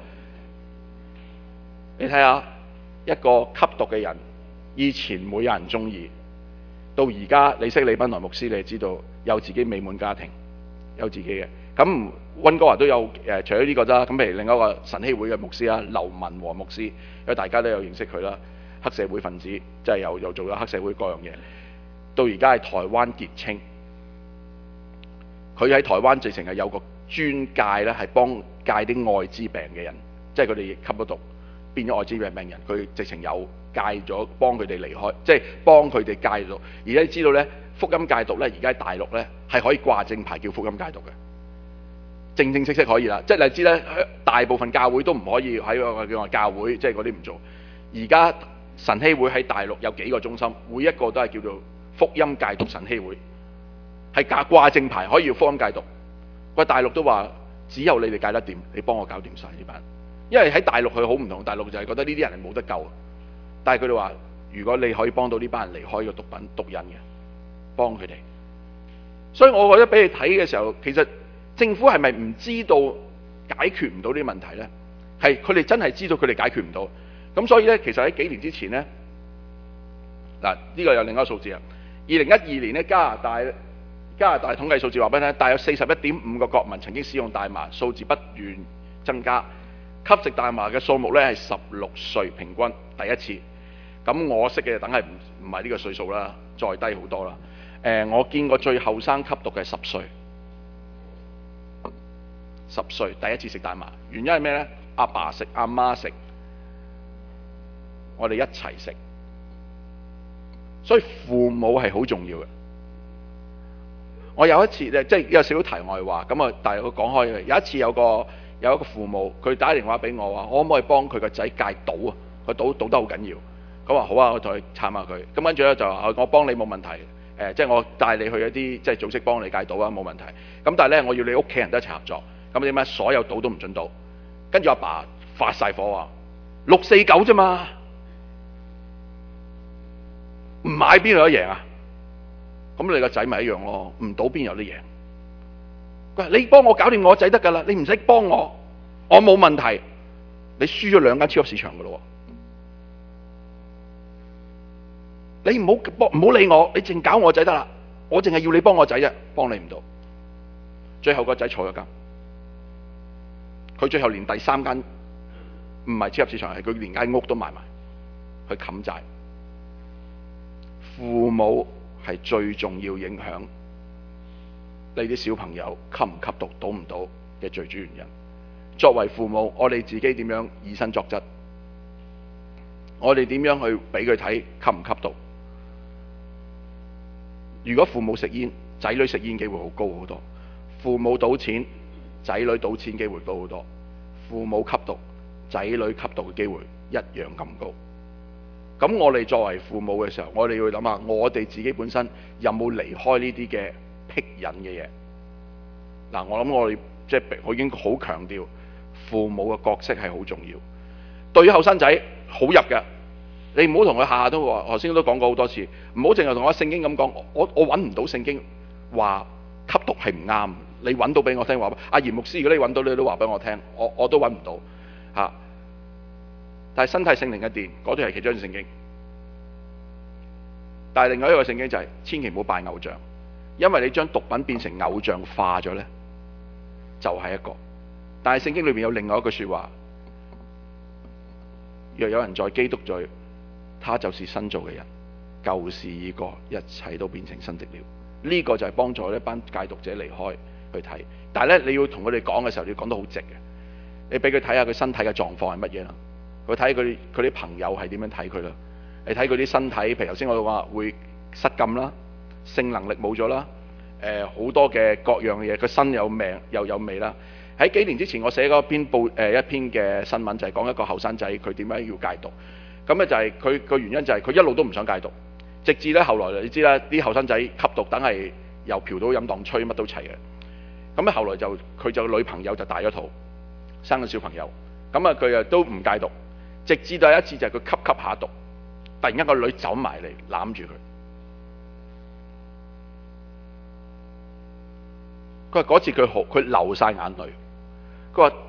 你睇下。一個吸毒嘅人，以前冇有人中意，到而家你識李賓來牧師，你就知道有自己美滿家庭，有自己嘅。咁溫哥華都有誒、呃，除咗呢個啦，咁譬如另一個神曦會嘅牧師啦，劉文和牧師，因為大家都有認識佢啦，黑社會分子，即係又又做咗黑社會各樣嘢，到而家係台灣傑青，佢喺台灣直情係有個專戒咧，係幫戒啲艾滋病嘅人，即係佢哋吸咗毒。變咗艾滋病病人，佢直情有戒咗，幫佢哋離開，即係幫佢哋戒毒。而家知道咧，福音戒毒咧，而家喺大陸咧係可以掛正牌叫福音戒毒嘅，正正式式可以啦。即係你知咧，大部分教會都唔可以喺個叫話教會，即係嗰啲唔做。而家神曦會喺大陸有幾個中心，每一個都係叫做福音戒毒神曦會，係掛掛正牌可以要福音戒毒。喂，大陸都話只有你哋戒得掂，你幫我搞掂晒呢班。因為喺大陸佢好唔同，大陸就係覺得呢啲人係冇得救，但係佢哋話如果你可以幫到呢班人離開個毒品毒癮嘅，幫佢哋。所以我覺得俾你睇嘅時候，其實政府係咪唔知道解決唔到呢啲問題呢？係佢哋真係知道佢哋解決唔到。咁所以呢，其實喺幾年之前呢，嗱、這、呢個有另一個數字啊，二零一二年呢，加拿大加拿大統計數字話俾你聽，大約四十一點五個國民曾經使用大麻，數字不斷增加。吸食大麻嘅數目咧係十六歲平均第一次。咁我識嘅等係唔唔係呢個歲數啦，再低好多啦。誒、呃，我見過最後生吸毒嘅十歲，十歲第一次食大麻，原因係咩呢？阿爸食，阿媽食，我哋一齊食，所以父母係好重要嘅。我有一次咧，即係有少少題外話，咁啊，但係我講開嘅，有一次有個有一個父母，佢打電話俾我話，可唔可以幫佢個仔戒賭啊？佢賭賭得好緊要。佢話好啊，我同佢撐下佢。咁跟住咧就話我幫你冇問題。誒，即係我帶你去一啲即係組織幫你戒賭啊，冇問題。咁但係咧，我要你屋企人都一齊合作。咁點解所有賭都唔准賭？跟住阿爸發晒火話：六四九啫嘛，唔買邊度得贏啊？咁你個仔咪一樣咯，唔賭邊有得贏？佢話你幫我搞掂我仔得㗎啦，你唔使幫我，我冇問題。你輸咗兩間超級市場㗎咯。你唔好幫，唔好理我，你淨搞我仔得啦。我淨係要你幫我仔啫，幫你唔到。最後個仔坐咗監，佢最後連第三間唔係超級市場，係佢連間屋都賣埋去冚債。父母係最重要影響你啲小朋友吸唔吸毒、賭唔賭嘅最主要原因。作為父母，我哋自己點樣以身作則？我哋點樣去俾佢睇吸唔吸毒？如果父母食煙，仔女食煙機會好高好多；父母賭錢，仔女賭錢機會高好多；父母吸毒，仔女吸毒嘅機會一樣咁高。咁我哋作為父母嘅時候，我哋要諗下，我哋自己本身有冇離開呢啲嘅癖癮嘅嘢？嗱，我諗我哋即係我已經好強調，父母嘅角色係好重要。對於後生仔好入嘅。你唔好同佢下下都話，頭先都講過好多次，唔好淨係同我聖經咁講。我我揾唔到聖經話吸毒係唔啱。你揾到俾我聽話，阿嚴牧師，如果你揾到，你都話俾我聽，我我都揾唔到嚇、啊。但係身體聖靈嘅殿嗰段係其中一段聖經，但係另外一個聖經就係、是、千祈唔好拜偶像，因為你將毒品變成偶像化咗呢，就係、是、一個。但係聖經裏面有另外一句説話，若有人在基督裏，他就是新造嘅人，舊事已過，一切都變成新的了。呢、這個就係幫助一班戒毒者離開去睇。但係咧，你要同佢哋講嘅時候，你要講得好直嘅。你俾佢睇下佢身體嘅狀況係乜嘢啦，佢睇佢佢啲朋友係點樣睇佢啦。你睇佢啲身體，譬如頭先我話會失禁啦，性能力冇咗啦，誒、呃、好多嘅各樣嘅嘢，佢身有命又有味啦。喺幾年之前，我寫嗰篇報誒、呃、一篇嘅新聞，就係講一個後生仔佢點樣要戒毒。咁咧就係佢個原因就係佢一路都唔想戒毒，直至咧後來你知啦，啲後生仔吸毒等係由嫖到飲當吹乜都齊嘅。咁咧後來就佢就女朋友就大咗肚，生咗小朋友。咁啊佢啊都唔戒毒，直至到有一次就係佢吸吸下毒，突然間個女走埋嚟攬住佢。佢話嗰次佢好，佢流晒眼淚。佢話：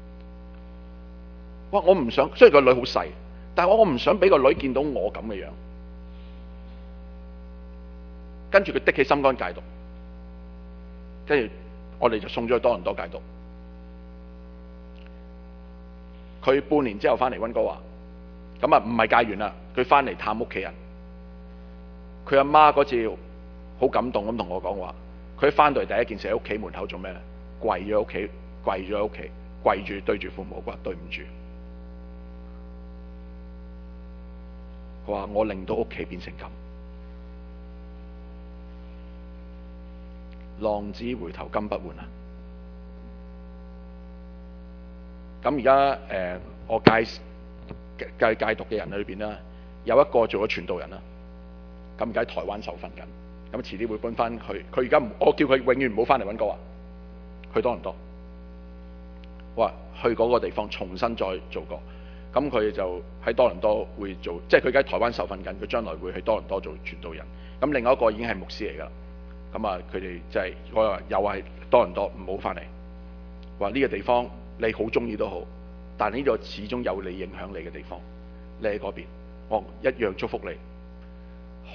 哇！我唔想，雖然個女好細。但係我我唔想俾個女見到我咁嘅樣，跟住佢的起心肝戒毒，跟住我哋就送咗去多倫多戒毒。佢半年之後翻嚟溫哥華，咁啊唔係戒完啦，佢翻嚟探屋企人。佢阿媽嗰次好感動咁同我講話，佢翻到嚟第一件事喺屋企門口做咩咧？跪咗喺屋企，跪咗喺屋企，跪住對住父母話對唔住。佢話我令到屋企變成咁，浪子回頭金不換啊！咁而家誒，我戒戒戒毒嘅人裏邊啦，有一個做咗傳道人啦，咁而家喺台灣受訓緊，咁遲啲會搬翻去。佢而家唔，我叫佢永遠唔好翻嚟溫哥華，去多倫多。我話去嗰個地方重新再做過。咁佢就喺多倫多會做，即係佢而家喺台灣受訓緊，佢將來會去多倫多做傳道人。咁另外一個已經係牧師嚟㗎啦。咁啊，佢哋就係、是、我話又係多倫多唔好翻嚟，話呢個地方你好中意都好，但係呢度始終有你影響你嘅地方，你喺嗰邊，我一樣祝福你，好好。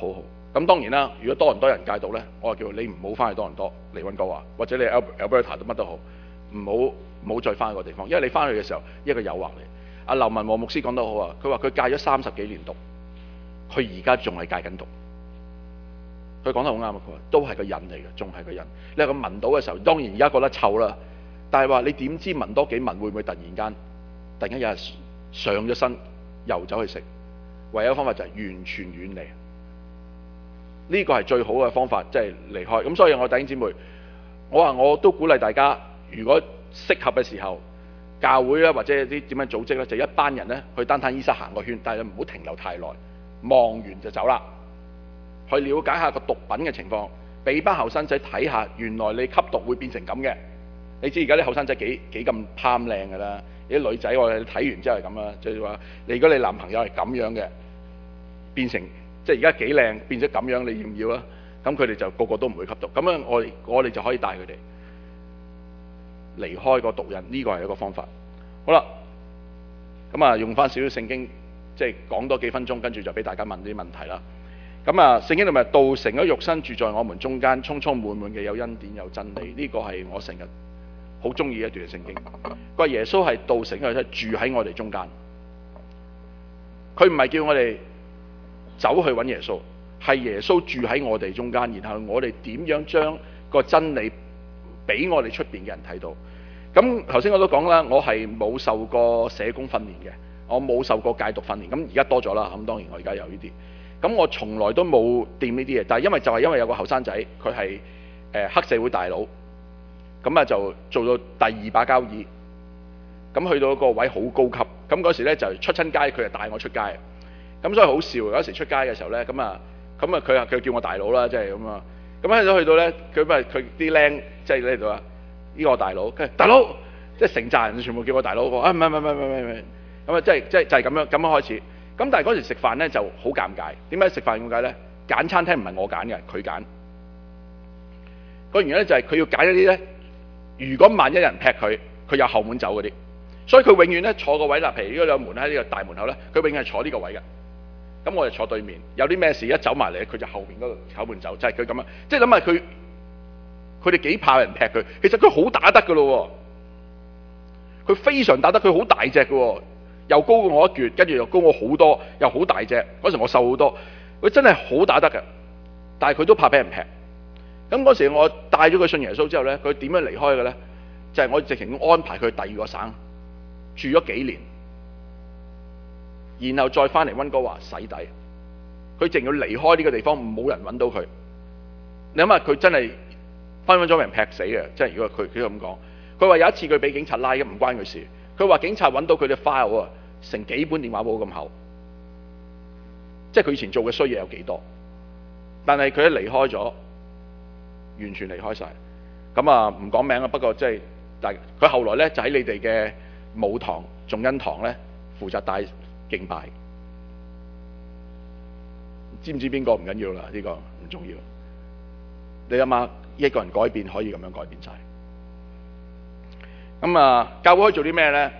咁當然啦，如果多倫多人戒毒咧，我就叫你唔好翻去多倫多嚟溫哥華，或者你 Alberta 都乜都好，唔好唔好再翻去個地方，因為你翻去嘅時候一個誘惑嚟。阿劉文和牧師講得好啊，佢話佢戒咗三十幾年毒，佢而家仲係戒緊毒。佢講得好啱啊！佢話都係個癮嚟嘅，仲係個癮。你話佢聞到嘅時候，當然而家覺得臭啦，但係話你點知聞多幾聞會唔會突然間突然間有日上咗身又走去食？唯有方法就係完全遠離。呢個係最好嘅方法，即係離開。咁所以我弟兄姊妹，我話我都鼓勵大家，如果適合嘅時候，教會咧或者啲點樣組織咧，就一班人咧去單單醫室行個圈，但係唔好停留太耐，望完就走啦。去了解下個毒品嘅情況，俾班後生仔睇下，原來你吸毒會變成咁嘅。你知而家啲後生仔幾幾咁貪靚㗎啦，啲女仔我哋睇完之後係咁啦，就係話你如果你男朋友係咁樣嘅，變成。即係而家幾靚變咗咁樣，你要唔要啊？咁佢哋就個個都唔會吸毒。咁樣我我哋就可以帶佢哋離開個毒癮，呢個係一個方法。好啦，咁啊用翻少少聖經，即係講多幾分鐘，跟住就俾大家問啲問題啦。咁啊聖經裏面道成咗肉身住在我們中間，充充滿滿嘅有恩典有真理。呢個係我成日好中意一段聖經。佢話耶穌係道成咗肉身住喺我哋中間，佢唔係叫我哋走去揾耶穌，係耶穌住喺我哋中間，然後我哋點樣將個真理俾我哋出邊嘅人睇到。咁頭先我都講啦，我係冇受過社工訓練嘅，我冇受過戒毒訓練。咁而家多咗啦，咁當然我而家有呢啲。咁我從來都冇掂呢啲嘢，但係因為就係因為有個後生仔，佢係誒黑社會大佬，咁啊就做到第二把交椅，咁去到個位好高級。咁嗰時咧就出親街，佢就帶我出街。咁所以好笑，有時出街嘅時候咧，咁啊，咁啊，佢啊，佢叫我大佬啦，即係咁啊。咁喺度去到咧，佢咪佢啲僆，即係呢度啊，呢個大佬，跟住大佬，即係成扎人全部叫我大佬。我啊唔係唔係唔係唔係唔係，咁啊即係即係就係咁樣咁樣開始。咁但係嗰時食飯咧就好尷尬。點解食飯咁解咧？揀餐廳唔係我揀嘅，佢揀。個原因咧就係佢要揀一啲咧，如果萬一人劈佢，佢有後門走嗰啲。所以佢永遠咧坐個位啦，譬如如果有門喺呢個大門口咧，佢永遠係坐呢個位嘅。咁我就坐對面，有啲咩事一走埋嚟，佢就後邊嗰度後門走，就係佢咁樣。即係諗下佢，佢哋幾怕人劈佢。其實佢好打得噶咯，佢非常打得，佢好大隻噶，又高過我一橛，跟住又高我好多，又好大隻。嗰時我瘦好多，佢真係好打得噶。但係佢都怕俾人劈。咁嗰時我帶咗佢信耶穌之後咧，佢點樣離開嘅咧？就係、是、我直情安排佢去第二個省住咗幾年。然後再翻嚟溫哥華洗底，佢淨要離開呢個地方，冇人揾到佢。你諗下，佢真係分分鐘俾人劈死嘅。即係如果佢佢咁講，佢話有一次佢俾警察拉嘅，唔關佢事。佢話警察揾到佢啲 file 啊，成幾本電話簿咁厚，即係佢以前做嘅衰嘢有幾多。但係佢一離開咗，完全離開晒。咁啊唔講名啦，不過即係但佢後來咧就喺你哋嘅母堂眾恩堂咧負責帶敬拜，知唔知邊個唔緊要啦？呢個唔重要。你諗下，一個人改變可以咁樣改變晒。咁啊，教會可以做啲咩咧？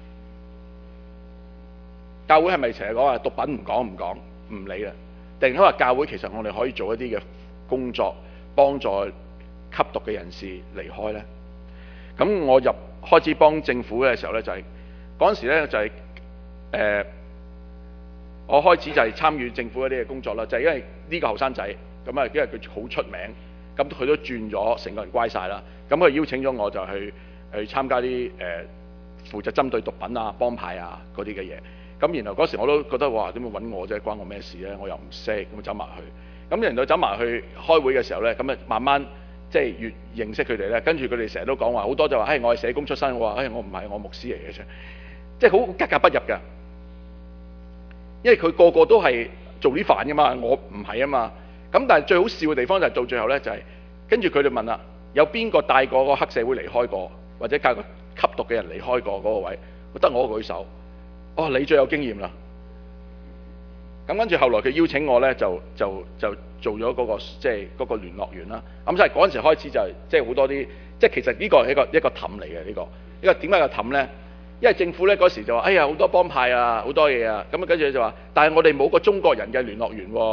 教會係咪成日講話毒品唔講唔講唔理啦？定係話教會其實我哋可以做一啲嘅工作，幫助吸毒嘅人士離開咧？咁我入開始幫政府嘅時候咧，就係嗰陣時咧就係、是、誒。呃我開始就係參與政府一啲嘅工作啦，就係、是、因為呢個後生仔咁啊，因為佢好出名，咁佢都轉咗，成個人乖晒啦。咁佢邀請咗我就去去參加啲誒、呃、負責針對毒品啊、幫派啊嗰啲嘅嘢。咁然後嗰時我都覺得哇，點會揾我啫？關我咩事咧？我又唔識，咁走埋去。咁然後走埋去開會嘅時候咧，咁啊慢慢即係越認識佢哋咧，跟住佢哋成日都講話，好多就話：，誒、哎、我係社工出身，我話：，誒、哎、我唔係，我牧師嚟嘅啫，即係好格格不入㗎。因為佢個個都係做啲飯噶嘛，我唔係啊嘛。咁但係最好笑嘅地方就係到最後咧，就係跟住佢哋問啦，有邊個帶過個黑社會離開過，或者帶個吸毒嘅人離開過嗰個位？得我舉手。哦，你最有經驗啦。咁跟住後來佢邀請我咧，就就就做咗嗰、嗰個即係嗰個聯絡員啦。咁所以嗰陣時開始就即係好多啲，即係其實呢個係一個一個氹嚟嘅呢個。呢個點解個氹咧？因為政府咧嗰時就話：哎呀，好多幫派啊，好多嘢啊。咁啊，跟住就話，但係我哋冇個中國人嘅聯絡員喎。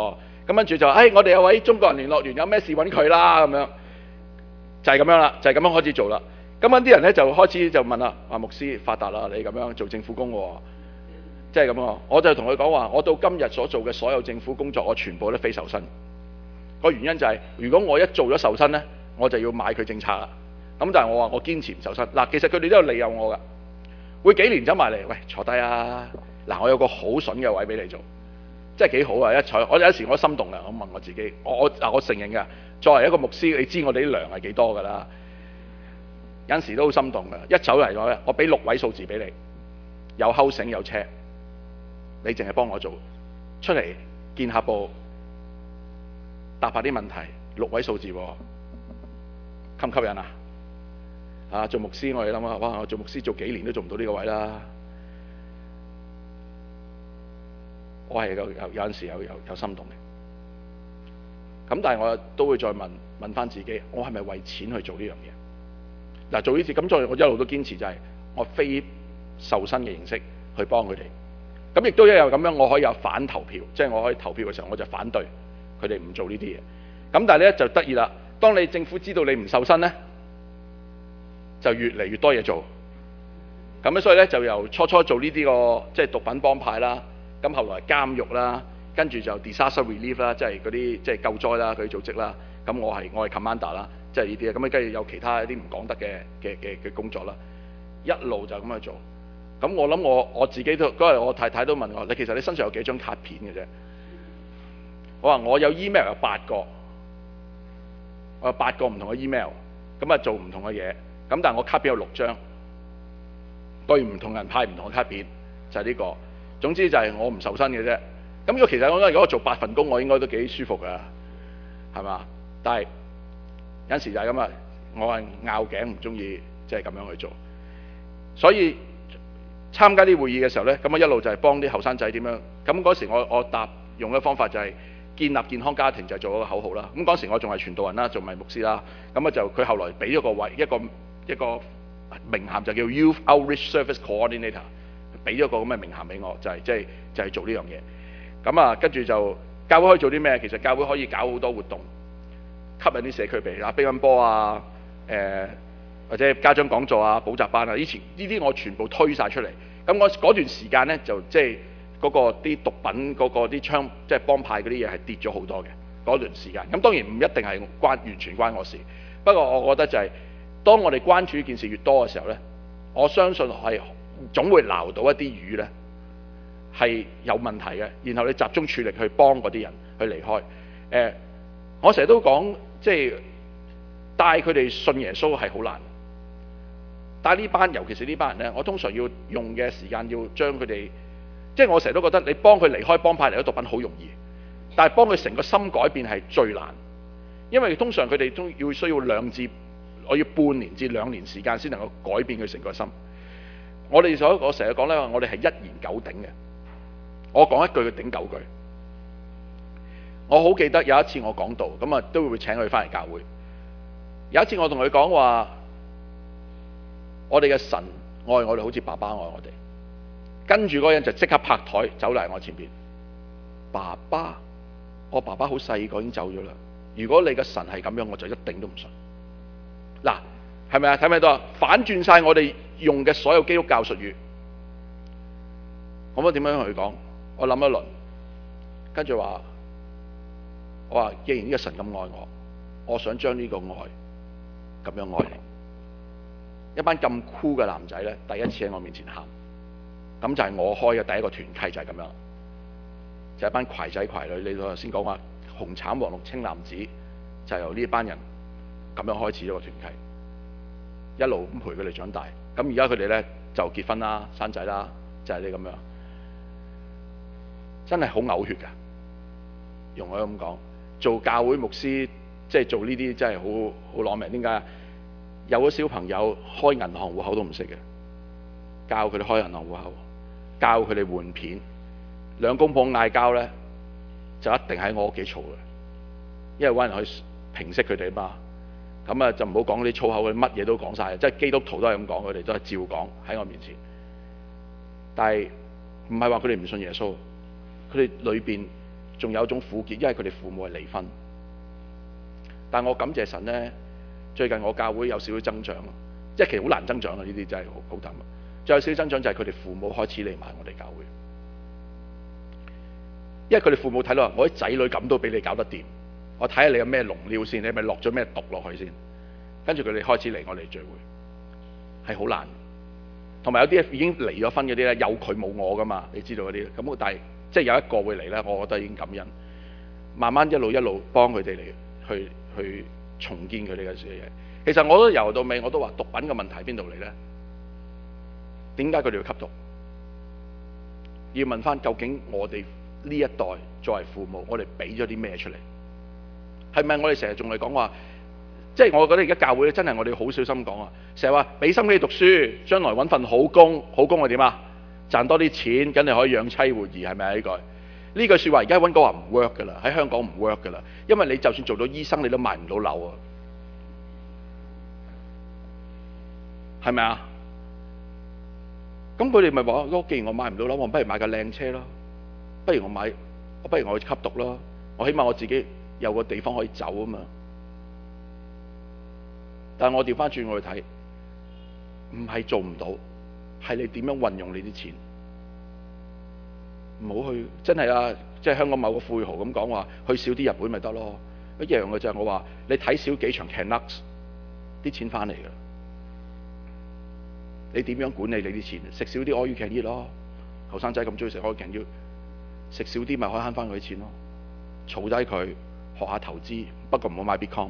咁跟住就誒、哎，我哋有位中國人聯絡員，有咩事揾佢啦咁樣，就係、是、咁樣啦，就係、是、咁樣開始做啦。咁樣啲人咧就開始就問啦，話牧師發達啦，你咁樣做政府工喎，即係咁喎。我就同佢講話，我到今日所做嘅所有政府工作，我全部都非受薪。個原因就係、是，如果我一做咗受薪咧，我就要買佢政策啦。咁但係我話我堅持唔受薪。嗱，其實佢哋都有利誘我㗎，會幾年走埋嚟，喂，坐低啊！嗱，我有個好筍嘅位俾你做，真係幾好啊！一坐，我有時我心動啊，我問我自己，我我嗱我承認㗎，作為一個牧師，你知我哋啲糧係幾多㗎啦？有陣時都好心動㗎，一走嚟講咧，我俾六位數字俾你，有 housing 有車，你淨係幫我做，出嚟見下報，答下啲問題，六位數字喎，吸唔吸引啊？啊，做牧師我哋諗下，哇！我做牧師做幾年都做唔到呢個位啦。我係有有有陣時有有有心動嘅，咁但係我都會再問問翻自己，我係咪為錢去做呢樣嘢？嗱，做呢次咁，所以我一路都堅持就係我非受薪嘅形式去幫佢哋。咁亦都因為咁樣，我可以有反投票，即係我可以投票嘅時候，我就反對佢哋唔做呢啲嘢。咁但係咧就得意啦，當你政府知道你唔受薪咧，就越嚟越多嘢做。咁咧所以咧就由初初做呢啲個即係毒品幫派啦，咁後來監獄啦，跟住就 disaster relief 啦，即係嗰啲即係救災啦嗰啲組織啦。咁我係我係 commander 啦。即係呢啲啊，咁啊跟住有其他一啲唔講得嘅嘅嘅嘅工作啦，一路就咁去做。咁我諗我我自己都嗰日我太太都問我，你其實你身上有幾張卡片嘅啫？我話我有 email 有八個，我有八個唔同嘅 email， 咁啊做唔同嘅嘢。咁但係我卡片有六張，對唔同人派唔同嘅卡片，就係呢個。總之就係我唔受薪嘅啫。咁如果其實我覺得如果我做八份工，我應該都幾舒服㗎，係嘛？但係有陣時就係咁啊！我係拗頸唔中意，即係咁樣去做。所以參加啲會議嘅時候咧，咁我一路就係幫啲後生仔點樣。咁嗰時我我答用嘅方法就係建立健康家庭，就係做一個口號啦。咁嗰時我仲係傳道人啦，仲唔係牧師啦。咁啊就佢後來俾咗個位一個一個名銜就叫 Youth Outreach Service Coordinator， 俾咗個咁嘅名銜俾我，就係即係就係做呢樣嘢。咁啊跟住就教會可以做啲咩？其實教會可以搞好多活動。吸引啲社區，譬如打乒乓波啊，誒、呃、或者家長講座啊、補習班啊，以前呢啲我全部推晒出嚟。咁我嗰段時間咧，就即係嗰個啲毒品嗰、嗰個啲槍，即係幫派嗰啲嘢係跌咗好多嘅嗰段時間。咁當然唔一定係關完全關我事，不過我覺得就係、是、當我哋關注呢件事越多嘅時候咧，我相信係總會撈到一啲魚咧係有問題嘅，然後你集中處力去幫嗰啲人去離開。誒、呃，我成日都講。即係帶佢哋信耶穌係好難，帶呢班尤其是呢班人咧，我通常要用嘅時間要將佢哋，即係我成日都覺得你幫佢離開幫派離開毒品好容易，但係幫佢成個心改變係最難，因為通常佢哋都要需要兩至我要半年至兩年時間先能夠改變佢成個心。我哋所我成日講咧，我哋係一言九鼎嘅，我講一句佢頂九句。我好記得有一次我講道，咁啊都會請佢翻嚟教會。有一次我同佢講話，我哋嘅神愛我哋好似爸爸愛我哋。跟住嗰人就即刻拍台走嚟我前邊，爸爸，我爸爸好細個已經走咗啦。如果你嘅神係咁樣，我就一定都唔信。嗱，係咪啊？睇唔睇到啊？反轉晒我哋用嘅所有基督教術語。咁我點樣同佢講？我諗一輪，跟住話。我話：既然呢個神咁愛我，我想將呢個愛咁樣愛你。一班咁酷嘅男仔咧，第一次喺我面前喊，咁就係我開嘅第一個團契就係咁樣，就係、是、一班攜仔攜女。你頭先講話紅橙黃綠青藍紫，就係、是、由呢一班人咁樣開始咗個團契，一路咁陪佢哋長大。咁而家佢哋咧就結婚啦、生仔啦，就係、是、你咁樣，真係好嘔血㗎。容我咁講。做教會牧師，即係做呢啲真係好好攞命。點解？有個小朋友開銀行戶口都唔識嘅，教佢哋開銀行戶口，教佢哋換片。兩公婆嗌交咧，就一定喺我屋企嘈嘅，因為揾人去平息佢哋啊嘛。咁啊就唔好講啲粗口，佢乜嘢都講晒，即係基督徒都係咁講，佢哋都係照講喺我面前。但係唔係話佢哋唔信耶穌，佢哋裏邊仲有一種苦結，因為佢哋父母係離婚。但我感謝神呢，最近我教會有少少增長，即係其實好難增長啊！呢啲真係好好淡。再有少少增長就係佢哋父母開始嚟埋我哋教會，因為佢哋父母睇到話，我啲仔女咁都俾你搞得掂，我睇下你有咩龍料先，你係咪落咗咩毒落去先？跟住佢哋開始嚟我哋聚會，係好難。同埋有啲已經離咗婚嗰啲咧，有佢冇我噶嘛，你知道嗰啲。咁但係即係有一個會嚟咧，我覺得已經感恩。慢慢一路一路幫佢哋嚟去去重建佢哋嘅嘢。其實我都由到尾我都話毒品嘅問題邊度嚟咧？點解佢哋要吸毒？要問翻究竟我哋呢一代作為父母，我哋俾咗啲咩出嚟？係咪我哋成日仲係講話？即係我覺得而家教會咧，真係我哋好小心講啊！成日話俾心機讀書，將來揾份好工，好工係點啊？賺多啲錢，梗係可以養妻活兒，係咪啊？呢句呢句説話而家溫哥華唔 work 噶啦，喺香港唔 work 噶啦，因為你就算做到醫生，你都買唔到樓啊，係咪啊？咁佢哋咪話：既然我買唔到樓，我不如買架靚車咯，不如我買，我不如我去吸毒咯，我起碼我自己有個地方可以走啊嘛。但係我調翻轉我去睇，唔係做唔到，係你點樣運用你啲錢。唔好去真係啊！即係香港某個富豪咁講話，去少啲日本咪得咯，一樣嘅就係我話你睇少幾場 Canucks，啲錢翻嚟㗎。你點樣管理你啲錢？食少啲 all you can eat 咯，後生仔咁中意食 all you can eat，食少啲咪可以慳翻佢啲錢咯。儲低佢，學下投資，不過唔好買 Bitcoin。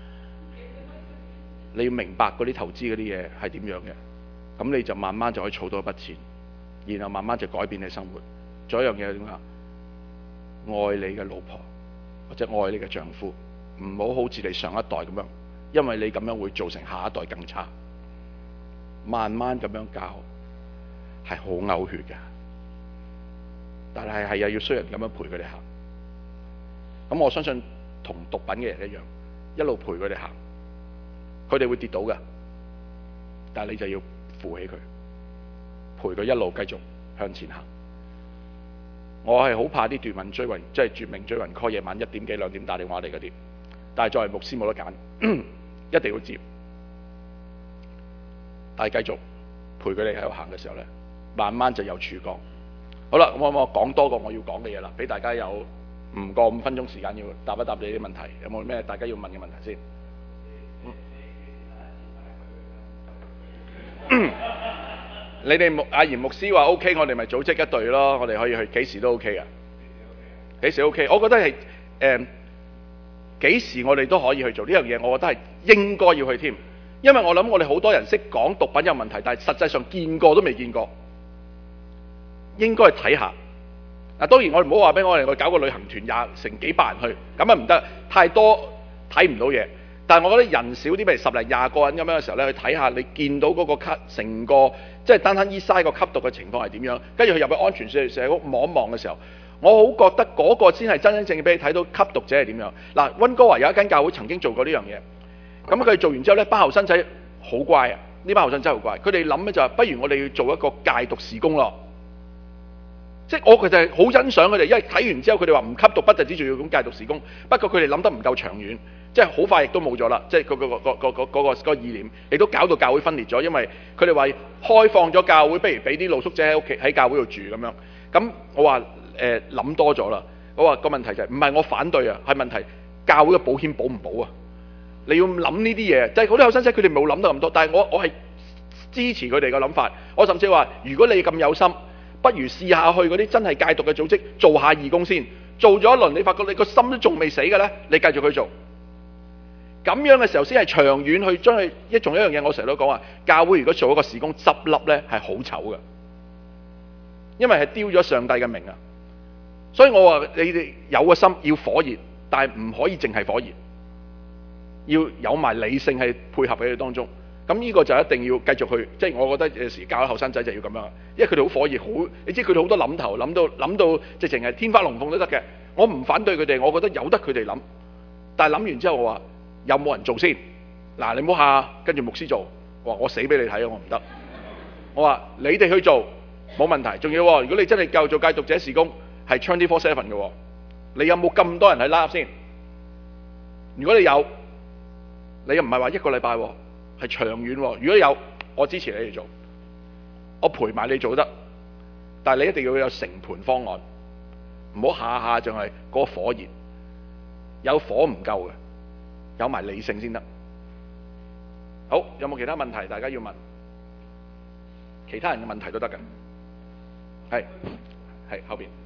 你要明白嗰啲投資嗰啲嘢係點樣嘅，咁你就慢慢就可以儲到一筆錢，然後慢慢就改變你生活。仲有一樣嘢點啊？愛你嘅老婆或者愛你嘅丈夫，唔好好似你上一代咁樣，因為你咁樣會造成下一代更差。慢慢咁樣教係好嘔血㗎，但係係又要需要人咁樣陪佢哋行。咁我相信同毒品嘅人一樣，一路陪佢哋行。佢哋會跌倒嘅，但係你就要扶起佢，陪佢一路繼續向前行。我係好怕啲奪命追魂，即係絕命追魂 call， 夜晚一點幾兩點打電話嚟嗰啲。但係作為牧師冇得揀，一定要接。但係繼續陪佢哋喺度行嘅時候咧，慢慢就有曙光。好啦，咁我我講多個我要講嘅嘢啦，俾大家有唔過五分鐘時間要答一答你啲問題。有冇咩大家要問嘅問題先？你哋牧阿賢牧師話 OK， 我哋咪組織一隊咯，我哋可以去幾時都 OK 噶，幾時 OK？ 我覺得係誒幾時我哋都可以去做呢樣嘢，我覺得係應該要去添，因為我諗我哋好多人識講毒品有問題，但係實際上見過都未見過，應該去睇下。嗱，當然我唔好話俾我哋去搞個旅行團廿成幾百人去，咁啊唔得，太多睇唔到嘢。但係我覺得人少啲，譬如十零廿個人咁樣嘅時候咧，去睇下你見到嗰個吸成個即係單單 Eastside 個吸毒嘅情況係點樣，跟住佢入去安全社社屋望一望嘅時候，我好覺得嗰個先係真真正正俾你睇到吸毒者係點樣。嗱，溫哥華有一間教會曾經做過呢樣嘢，咁佢做完之後咧，班後生仔好乖啊，呢班後生仔好乖，佢哋諗咧就係不如我哋要做一個戒毒事工咯。即係我其實係好欣賞佢哋，因為睇完之後佢哋話唔吸毒不特止，仲要咁戒毒事工，不過佢哋諗得唔夠長遠。即係好快亦都冇咗啦，即係嗰個個個個個個個意念，亦都搞到教會分裂咗。因為佢哋話開放咗教會，不如俾啲露宿者喺屋企喺教會度住咁樣。咁我話誒諗多咗啦。我話個問題就係唔係我反對啊，係問題教會嘅保險保唔保啊？你要諗呢啲嘢，即係好多後生仔佢哋冇諗得咁多，但係我我係支持佢哋嘅諗法。我甚至話，如果你咁有心，不如試下去嗰啲真係戒毒嘅組織做下義工先。做咗一輪，你發覺你個心都仲未死嘅咧，你繼續去做。咁樣嘅時候先係長遠去將佢一仲一樣嘢，我成日都講話，教會如果做一個事工執笠咧，係好醜嘅，因為係丟咗上帝嘅名啊！所以我話你哋有個心要火熱，但係唔可以淨係火熱，要有埋理性係配合喺佢當中。咁呢個就一定要繼續去，即係我覺得有時教後生仔就要咁樣，因為佢哋好火熱，好你知佢哋好多諗頭，諗到諗到直情係天花龍鳳都得嘅。我唔反對佢哋，我覺得有得佢哋諗，但係諗完之後我話。有冇人做先？嗱，你唔好下跟住牧師做，我話我死俾你睇啊！我唔得。我話你哋去做冇問題，仲要如果你真係夠做戒毒者事工，係 twenty four seven 嘅， 你有冇咁多人喺拉先？如果你有，你又唔係話一個禮拜喎，係長遠喎。如果有，我支持你哋做，我陪埋你做得，但係你一定要有成盤方案，唔好下下就係嗰個火熱，有火唔夠嘅，有埋理性先得。好，有冇其他問題大家要問？其他人嘅問題都得嘅，係係後邊。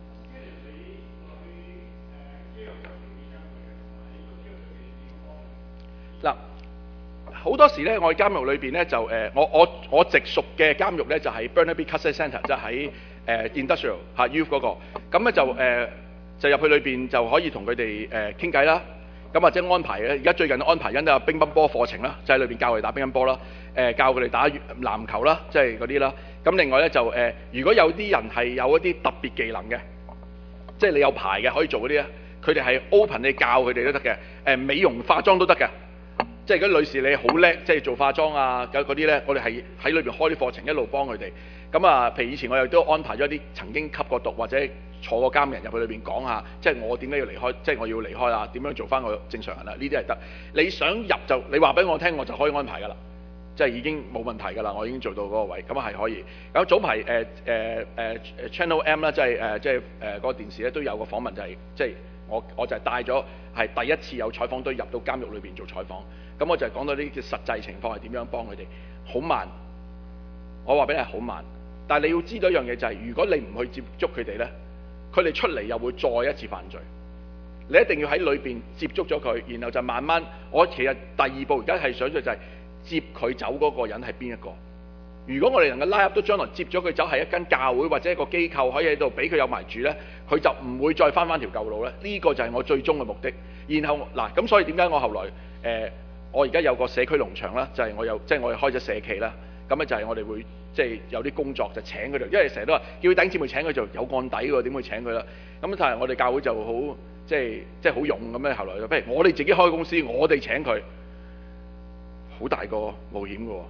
嗱，好多時咧，我喺監獄裏邊咧就誒、呃，我我我直屬嘅監獄咧就係 Burnaby Custody Centre，即係喺誒 Industrial 嚇 Youth 嗰、那個，咁咧就誒、呃、就入去裏邊就可以同佢哋誒傾偈啦，咁或者安排咧，而家最近安排緊都有乒乓波課程啦，就喺裏邊教佢哋打乒乓波啦，誒、呃、教佢哋打籃球啦，即係嗰啲啦。咁另外咧就誒、呃，如果有啲人係有一啲特別技能嘅，即係你有牌嘅可以做嗰啲咧，佢哋係 open 你教佢哋都得嘅，誒、呃、美容化妝都得嘅。即係如果女士你好叻，即係做化妝啊，嗰啲咧，我哋係喺裏邊開啲課程，一路幫佢哋。咁啊，譬如以前我亦都安排咗啲曾經吸過毒或者坐過監嘅人入去裏邊講下，即係我點解要離開，即係我要離開啦，點樣做翻個正常人啦？呢啲係得。你想入就你話俾我聽，我就可以安排㗎啦。即係已經冇問題㗎啦，我已經做到嗰個位，咁啊係可以。咁早排誒誒誒 Channel M 啦，即係誒即係誒嗰個電視咧都有個訪問，就係即係我我就係帶咗係第一次有採訪隊入到監獄裏邊做採訪。咁我就係講到呢啲實際情況係點樣幫佢哋，好慢。我話俾你係好慢，但係你要知道一樣嘢就係、是，如果你唔去接觸佢哋呢，佢哋出嚟又會再一次犯罪。你一定要喺裏邊接觸咗佢，然後就慢慢。我其實第二步而家係想做就係接佢走嗰個人係邊一個。如果我哋能夠拉入到將來接咗佢走係一間教會或者一個機構可以喺度俾佢有埋住呢，佢就唔會再翻翻條舊路呢。呢、這個就係我最終嘅目的。然後嗱，咁所以點解我後來誒？呃我而家有個社區農場啦，就係、是、我有即係、就是、我哋開咗社企啦。咁咧就係我哋會即係、就是、有啲工作就請佢哋，因為成日都話叫弟兄姊妹請佢做有案底喎，點會請佢啦？咁但係我哋教會就好即係即係好勇咁樣。後來不如我哋自己開公司，我哋請佢，好大個冒險嘅喎。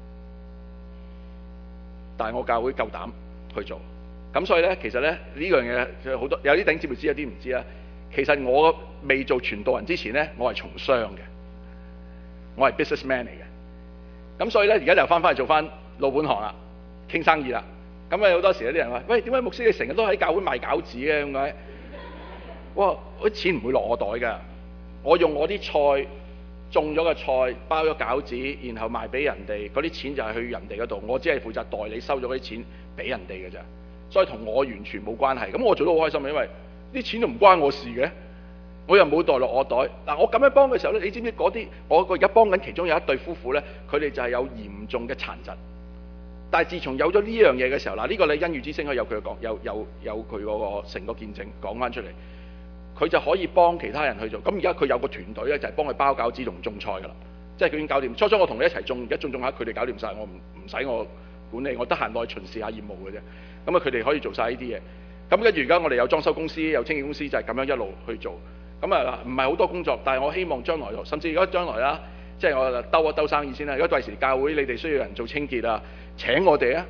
但係我教會夠膽去做，咁所以咧其實咧呢樣嘢好多有啲弟兄姊妹知，有啲唔知啦。其實我未做傳道人之前咧，我係從商嘅。我係 businessman 嚟嘅，咁所以咧而家就翻返去做翻老本行啦，傾生意啦。咁啊好多時有啲人話：喂，點解牧師你成日都喺教會賣餃子嘅？點解？哇！啲錢唔會落我袋㗎，我用我啲菜種咗嘅菜包咗餃子，然後賣俾人哋，嗰啲錢就係去人哋嗰度，我只係負責代理收咗嗰啲錢俾人哋嘅咋，所以同我完全冇關係。咁我做得好開心，因為啲錢都唔關我事嘅。我又冇袋落我袋。嗱，我咁樣幫嘅時候咧，你知唔知嗰啲我而家幫緊其中有一對夫婦咧，佢哋就係有嚴重嘅殘疾。但係自從有咗呢樣嘢嘅時候，嗱、這、呢個你恩語之聲可以有佢講，有有有佢嗰個成個見證講翻出嚟，佢就可以幫其他人去做。咁而家佢有個團隊咧，就係幫佢包餃子同種菜㗎啦，即係佢已經搞掂。初初我同你一齊種，而家種種下佢哋搞掂晒，我唔唔使我管理，我得閒落去巡視下業務嘅啫。咁啊，佢哋可以做晒呢啲嘢。咁跟住而家我哋有裝修公司，有清潔公司，就係咁樣一路去做。咁啊，唔係好多工作，但係我希望將來，甚至如果將來啦，即係我兜一兜生意先啦。如果第時教會你哋需要人做清潔啊，請我哋啊，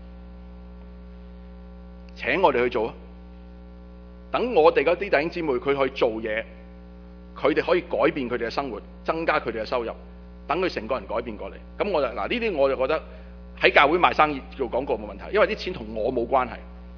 請我哋去做啊。等我哋嗰啲弟兄姊妹佢去做嘢，佢哋可以改變佢哋嘅生活，增加佢哋嘅收入，等佢成個人改變過嚟。咁我就嗱呢啲我就覺得喺教會賣生意做廣告冇問題，因為啲錢同我冇關係。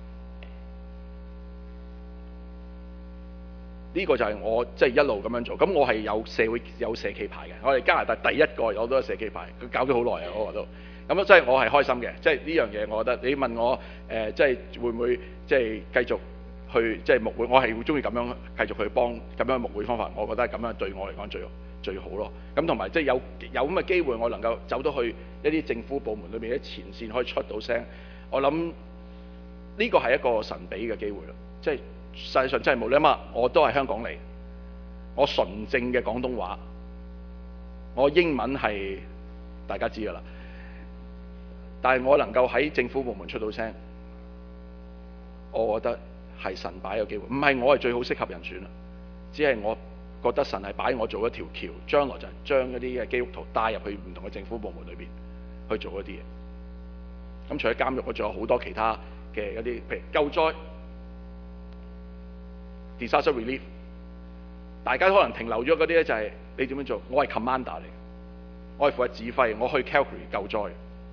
呢個就係我即係、就是、一路咁樣做，咁我係有社會有社企牌嘅，我哋加拿大第一個攞到社企牌，佢搞咗好耐啊，我都咁即係我係開心嘅，即係呢樣嘢，我覺得你問我誒，即、呃、係、就是、會唔會即係繼續去即係牧會，我係會中意咁樣繼續去幫咁樣牧會方法，我覺得咁樣對我嚟講最最好咯。咁同埋即係有有咁嘅機會，我能夠走到去一啲政府部門裏面嘅前線，可以出到聲，我諗呢個係一個神俾嘅機會咯，即係。實際上真係冇你諗下，我都係香港嚟，我純正嘅廣東話，我英文係大家知㗎啦。但係我能夠喺政府部門出到聲，我覺得係神擺嘅機會，唔係我係最好適合人選啦，只係我覺得神係擺我做一條橋，將來就係將一啲嘅基督徒帶入去唔同嘅政府部門裏邊去做一啲嘢。咁除咗監獄，我仲有好多其他嘅一啲，譬如救災。 disaster relief， 大家可能停留咗嗰啲咧就係你點樣做？我係 commander 嚟，我係負責指揮，我去 Calgary 救災。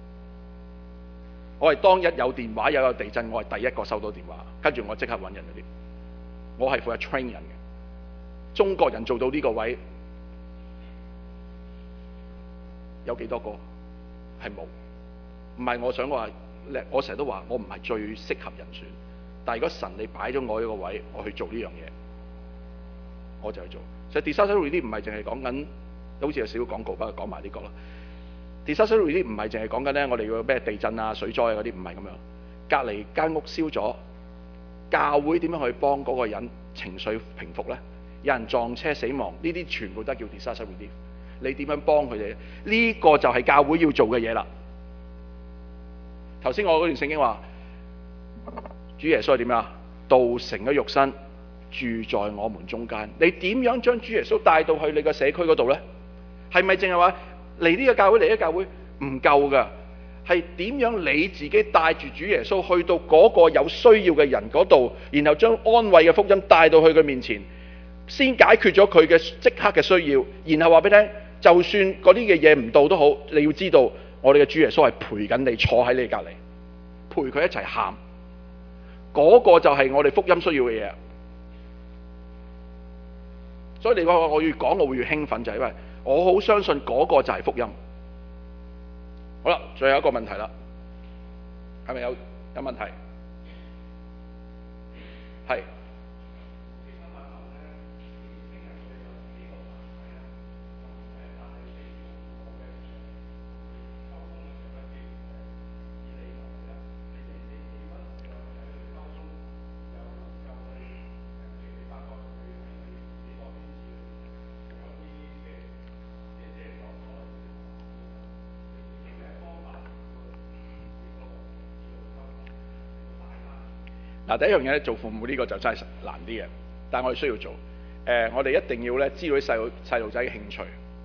我係當一有電話有有地震，我係第一個收到電話，跟住我即刻揾人嗰啲。我係負責 train 人嘅。中國人做到呢個位有幾多個？係冇。唔係我想話叻，我成日都話我唔係最適合人選，但係如果神你擺咗我呢個位，我去做呢樣嘢，我就去做。所以 disaster relief 唔係淨係講緊，好似有少少廣告，不過講埋呢個啦。disaster relief 唔係淨係講緊咧，我哋要咩地震啊、水災啊嗰啲，唔係咁樣。隔離間屋燒咗，教會點樣去幫嗰個人情緒平復咧？有人撞車死亡，呢啲全部都叫 disaster relief。你點樣幫佢哋？呢個就係教會要做嘅嘢啦。頭先我嗰段聖經話，主耶穌係點啊？道成咗肉身，住在我們中間。你點樣將主耶穌帶到去你個社區嗰度咧？係咪淨係話嚟呢個教會嚟呢個教會唔夠㗎？係點樣你自己帶住主耶穌去到嗰個有需要嘅人嗰度，然後將安慰嘅福音帶到去佢面前，先解決咗佢嘅即刻嘅需要，然後話俾你聽，就算嗰啲嘅嘢唔到都好，你要知道我哋嘅主耶穌係陪緊你，坐喺你隔離，陪佢一齊喊，嗰個就係我哋福音需要嘅嘢。所以你話我越講我會越興奮，就係因為我好相信嗰個就係福音。好啦，最後一個問題啦，係咪有有問題？係。嗱，第一樣嘢咧，做父母呢個就真係難啲嘅，但係我哋需要做。誒、呃，我哋一定要咧知道啲細路細路仔嘅興趣，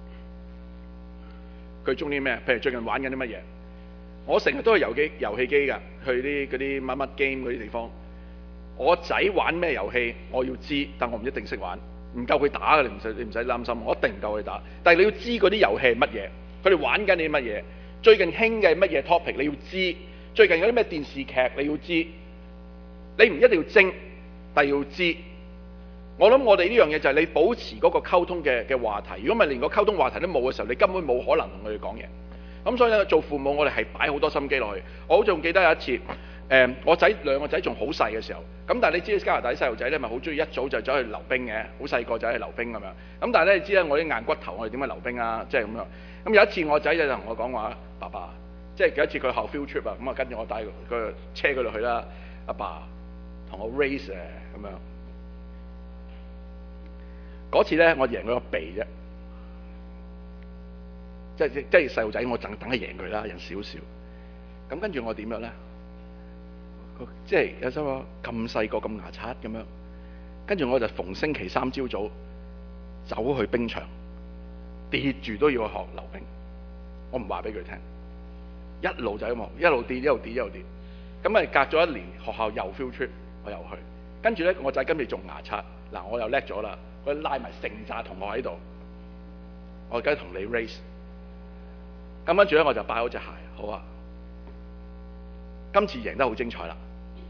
佢中意咩？譬如最近玩緊啲乜嘢？我成日都去遊機遊戲機㗎，去啲嗰啲乜乜 game 嗰啲地方。我仔玩咩遊戲，我要知，但我唔一定識玩，唔夠佢打嘅，你唔使你唔使擔心，我一定唔夠佢打。但係你要知嗰啲遊戲係乜嘢，佢哋玩緊啲乜嘢，最近興嘅乜嘢 topic 你要知，最近有啲咩電視劇你要知。你唔一定要精，但係要知。我諗我哋呢樣嘢就係你保持嗰個溝通嘅嘅話題。如果唔係連個溝通話題都冇嘅時候，你根本冇可能同佢哋講嘢。咁所以咧，做父母我哋係擺好多心機落去。我好仲記得有一次，誒、呃、我仔兩個仔仲好細嘅時候，咁但係你知加拿大啲細路仔咧，咪好中意一早就走去溜冰嘅，好細個就去溜冰咁樣。咁但係咧，你知咧，我啲硬骨頭，我哋點樣溜冰啊？即係咁樣。咁有一次我仔就同我講話，爸爸，即係有一次佢學 field trip 啊，咁啊跟住我帶個車佢度去啦，阿爸。同我 race 誒咁樣，嗰次咧我贏佢個鼻啫，即係即係細路仔，我等等係贏佢啦，贏少少。咁跟住我點樣咧？即係有時話咁細個咁牙刷咁樣，跟住我就逢星期三朝早走去冰場，跌住都要去學溜冰。我唔話俾佢聽，一路就咁學，一路跌一路跌一路跌。咁咪隔咗一年，學校又 field trip。我又去，跟住咧我仔今次仲牙刷，嗱我又叻咗啦，佢拉埋成紮同學喺度，我而家同你 race， 咁跟住咧我就擺好隻鞋，好啊，今次贏得好精彩啦，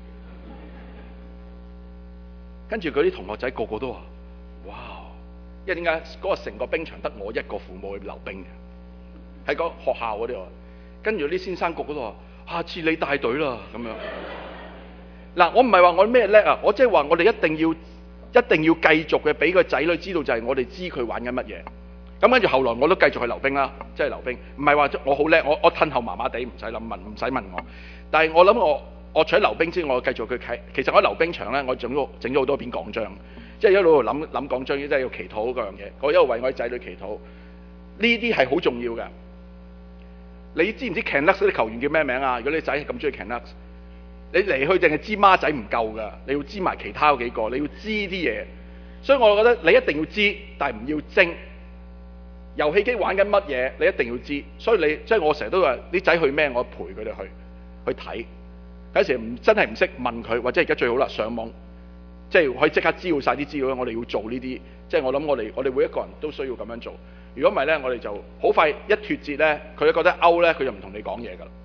跟住嗰啲同學仔個個都話，哇，因為點解嗰個成個冰場得我一個父母去溜冰嘅，喺個學校嗰啲喎，跟住啲先生個個都話，下次你帶隊啦咁樣。嗱，我唔係話我咩叻啊，我即係話我哋一定要一定要繼續嘅俾個仔女知道，就係我哋知佢玩緊乜嘢。咁跟住後來我都繼續去溜冰啦，即係溜冰，唔係話我好叻，我我褪後麻麻地，唔使諗問，唔使問我。但係我諗我我除咗溜冰之外，我繼續去睇。其實我喺溜冰場咧，我整咗整咗好多篇講章，即係一路諗諗講章，即係要祈禱嗰樣嘢。我一路為我啲仔女祈禱，呢啲係好重要嘅。你知唔知 Canucks 啲球員叫咩名啊？如果你仔咁中意 Canucks。你嚟去淨係知孖仔唔夠㗎，你要知埋其他嗰幾個，你要知啲嘢。所以我覺得你一定要知，但係唔要精。遊戲機玩緊乜嘢，你一定要知。所以你即係、就是、我成日都話啲仔去咩，我陪佢哋去去睇。有時唔真係唔識問佢，或者而家最好啦，上網即係可以即刻知道晒啲資料，我哋要做呢啲。即係我諗我哋我哋每一個人都需要咁樣做。如果唔係咧，我哋就好快一脫節咧，佢都覺得 out 咧，佢就唔同你講嘢㗎啦。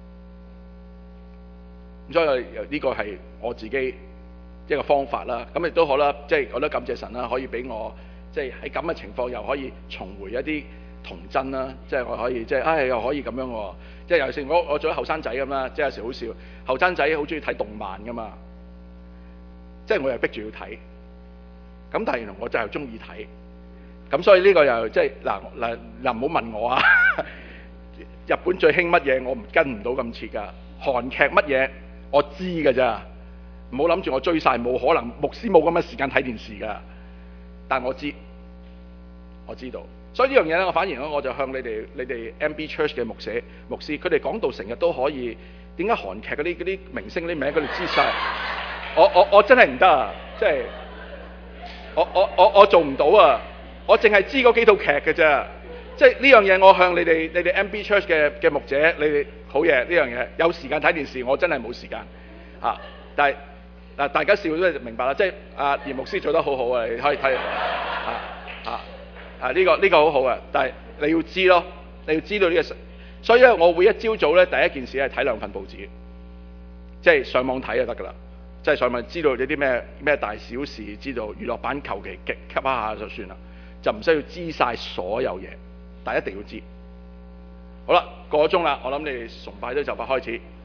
咁所以呢個係我自己一個方法啦。咁亦都好啦，即係我都感謝神啦，可以俾我即係喺咁嘅情況又可以重回一啲童真啦。即係我可以即係唉、哎、又可以咁樣喎。即係有時我我做咗後生仔咁啦，即係有時好笑，後生仔好中意睇動漫㗎嘛。即係我又逼住要睇，咁但係原來我就係中意睇。咁所以呢個又即係嗱嗱嗱唔好問我啊！日本最興乜嘢我唔跟唔到咁切㗎，韓劇乜嘢我知㗎咋，唔好諗住我追晒，冇可能，牧師冇咁嘅時間睇電視㗎。但我知，我知道，所以呢樣嘢咧，我反而咧我就向你哋你哋 M B Church 嘅牧師牧師，佢哋講到成日都可以，點解韓劇嗰啲嗰啲明星嗰啲名佢哋知晒？我我我真係唔得啊！即係我我我我做唔到啊！我淨係知嗰幾套劇嘅啫，即係呢樣嘢，我向你哋你哋 M B Church 嘅嘅牧者，你哋好嘢呢樣嘢，有時間睇電視，我真係冇時間啊！但係嗱，大家笑都係明白啦，即係阿嚴牧師做得好好啊，你可以睇啊啊啊呢個呢個好好啊！但係你要知咯，你要知道呢個，所以咧，我會一朝早咧第一件事係睇兩份報紙，即係上網睇就得㗎啦。即係上網知道呢啲咩咩大小事，知道娛樂版求其極吸一下就算啦。就唔需要知晒所有嘢，但係一定要知。好啦，個鐘啦，我諗你哋崇拜都就快開始。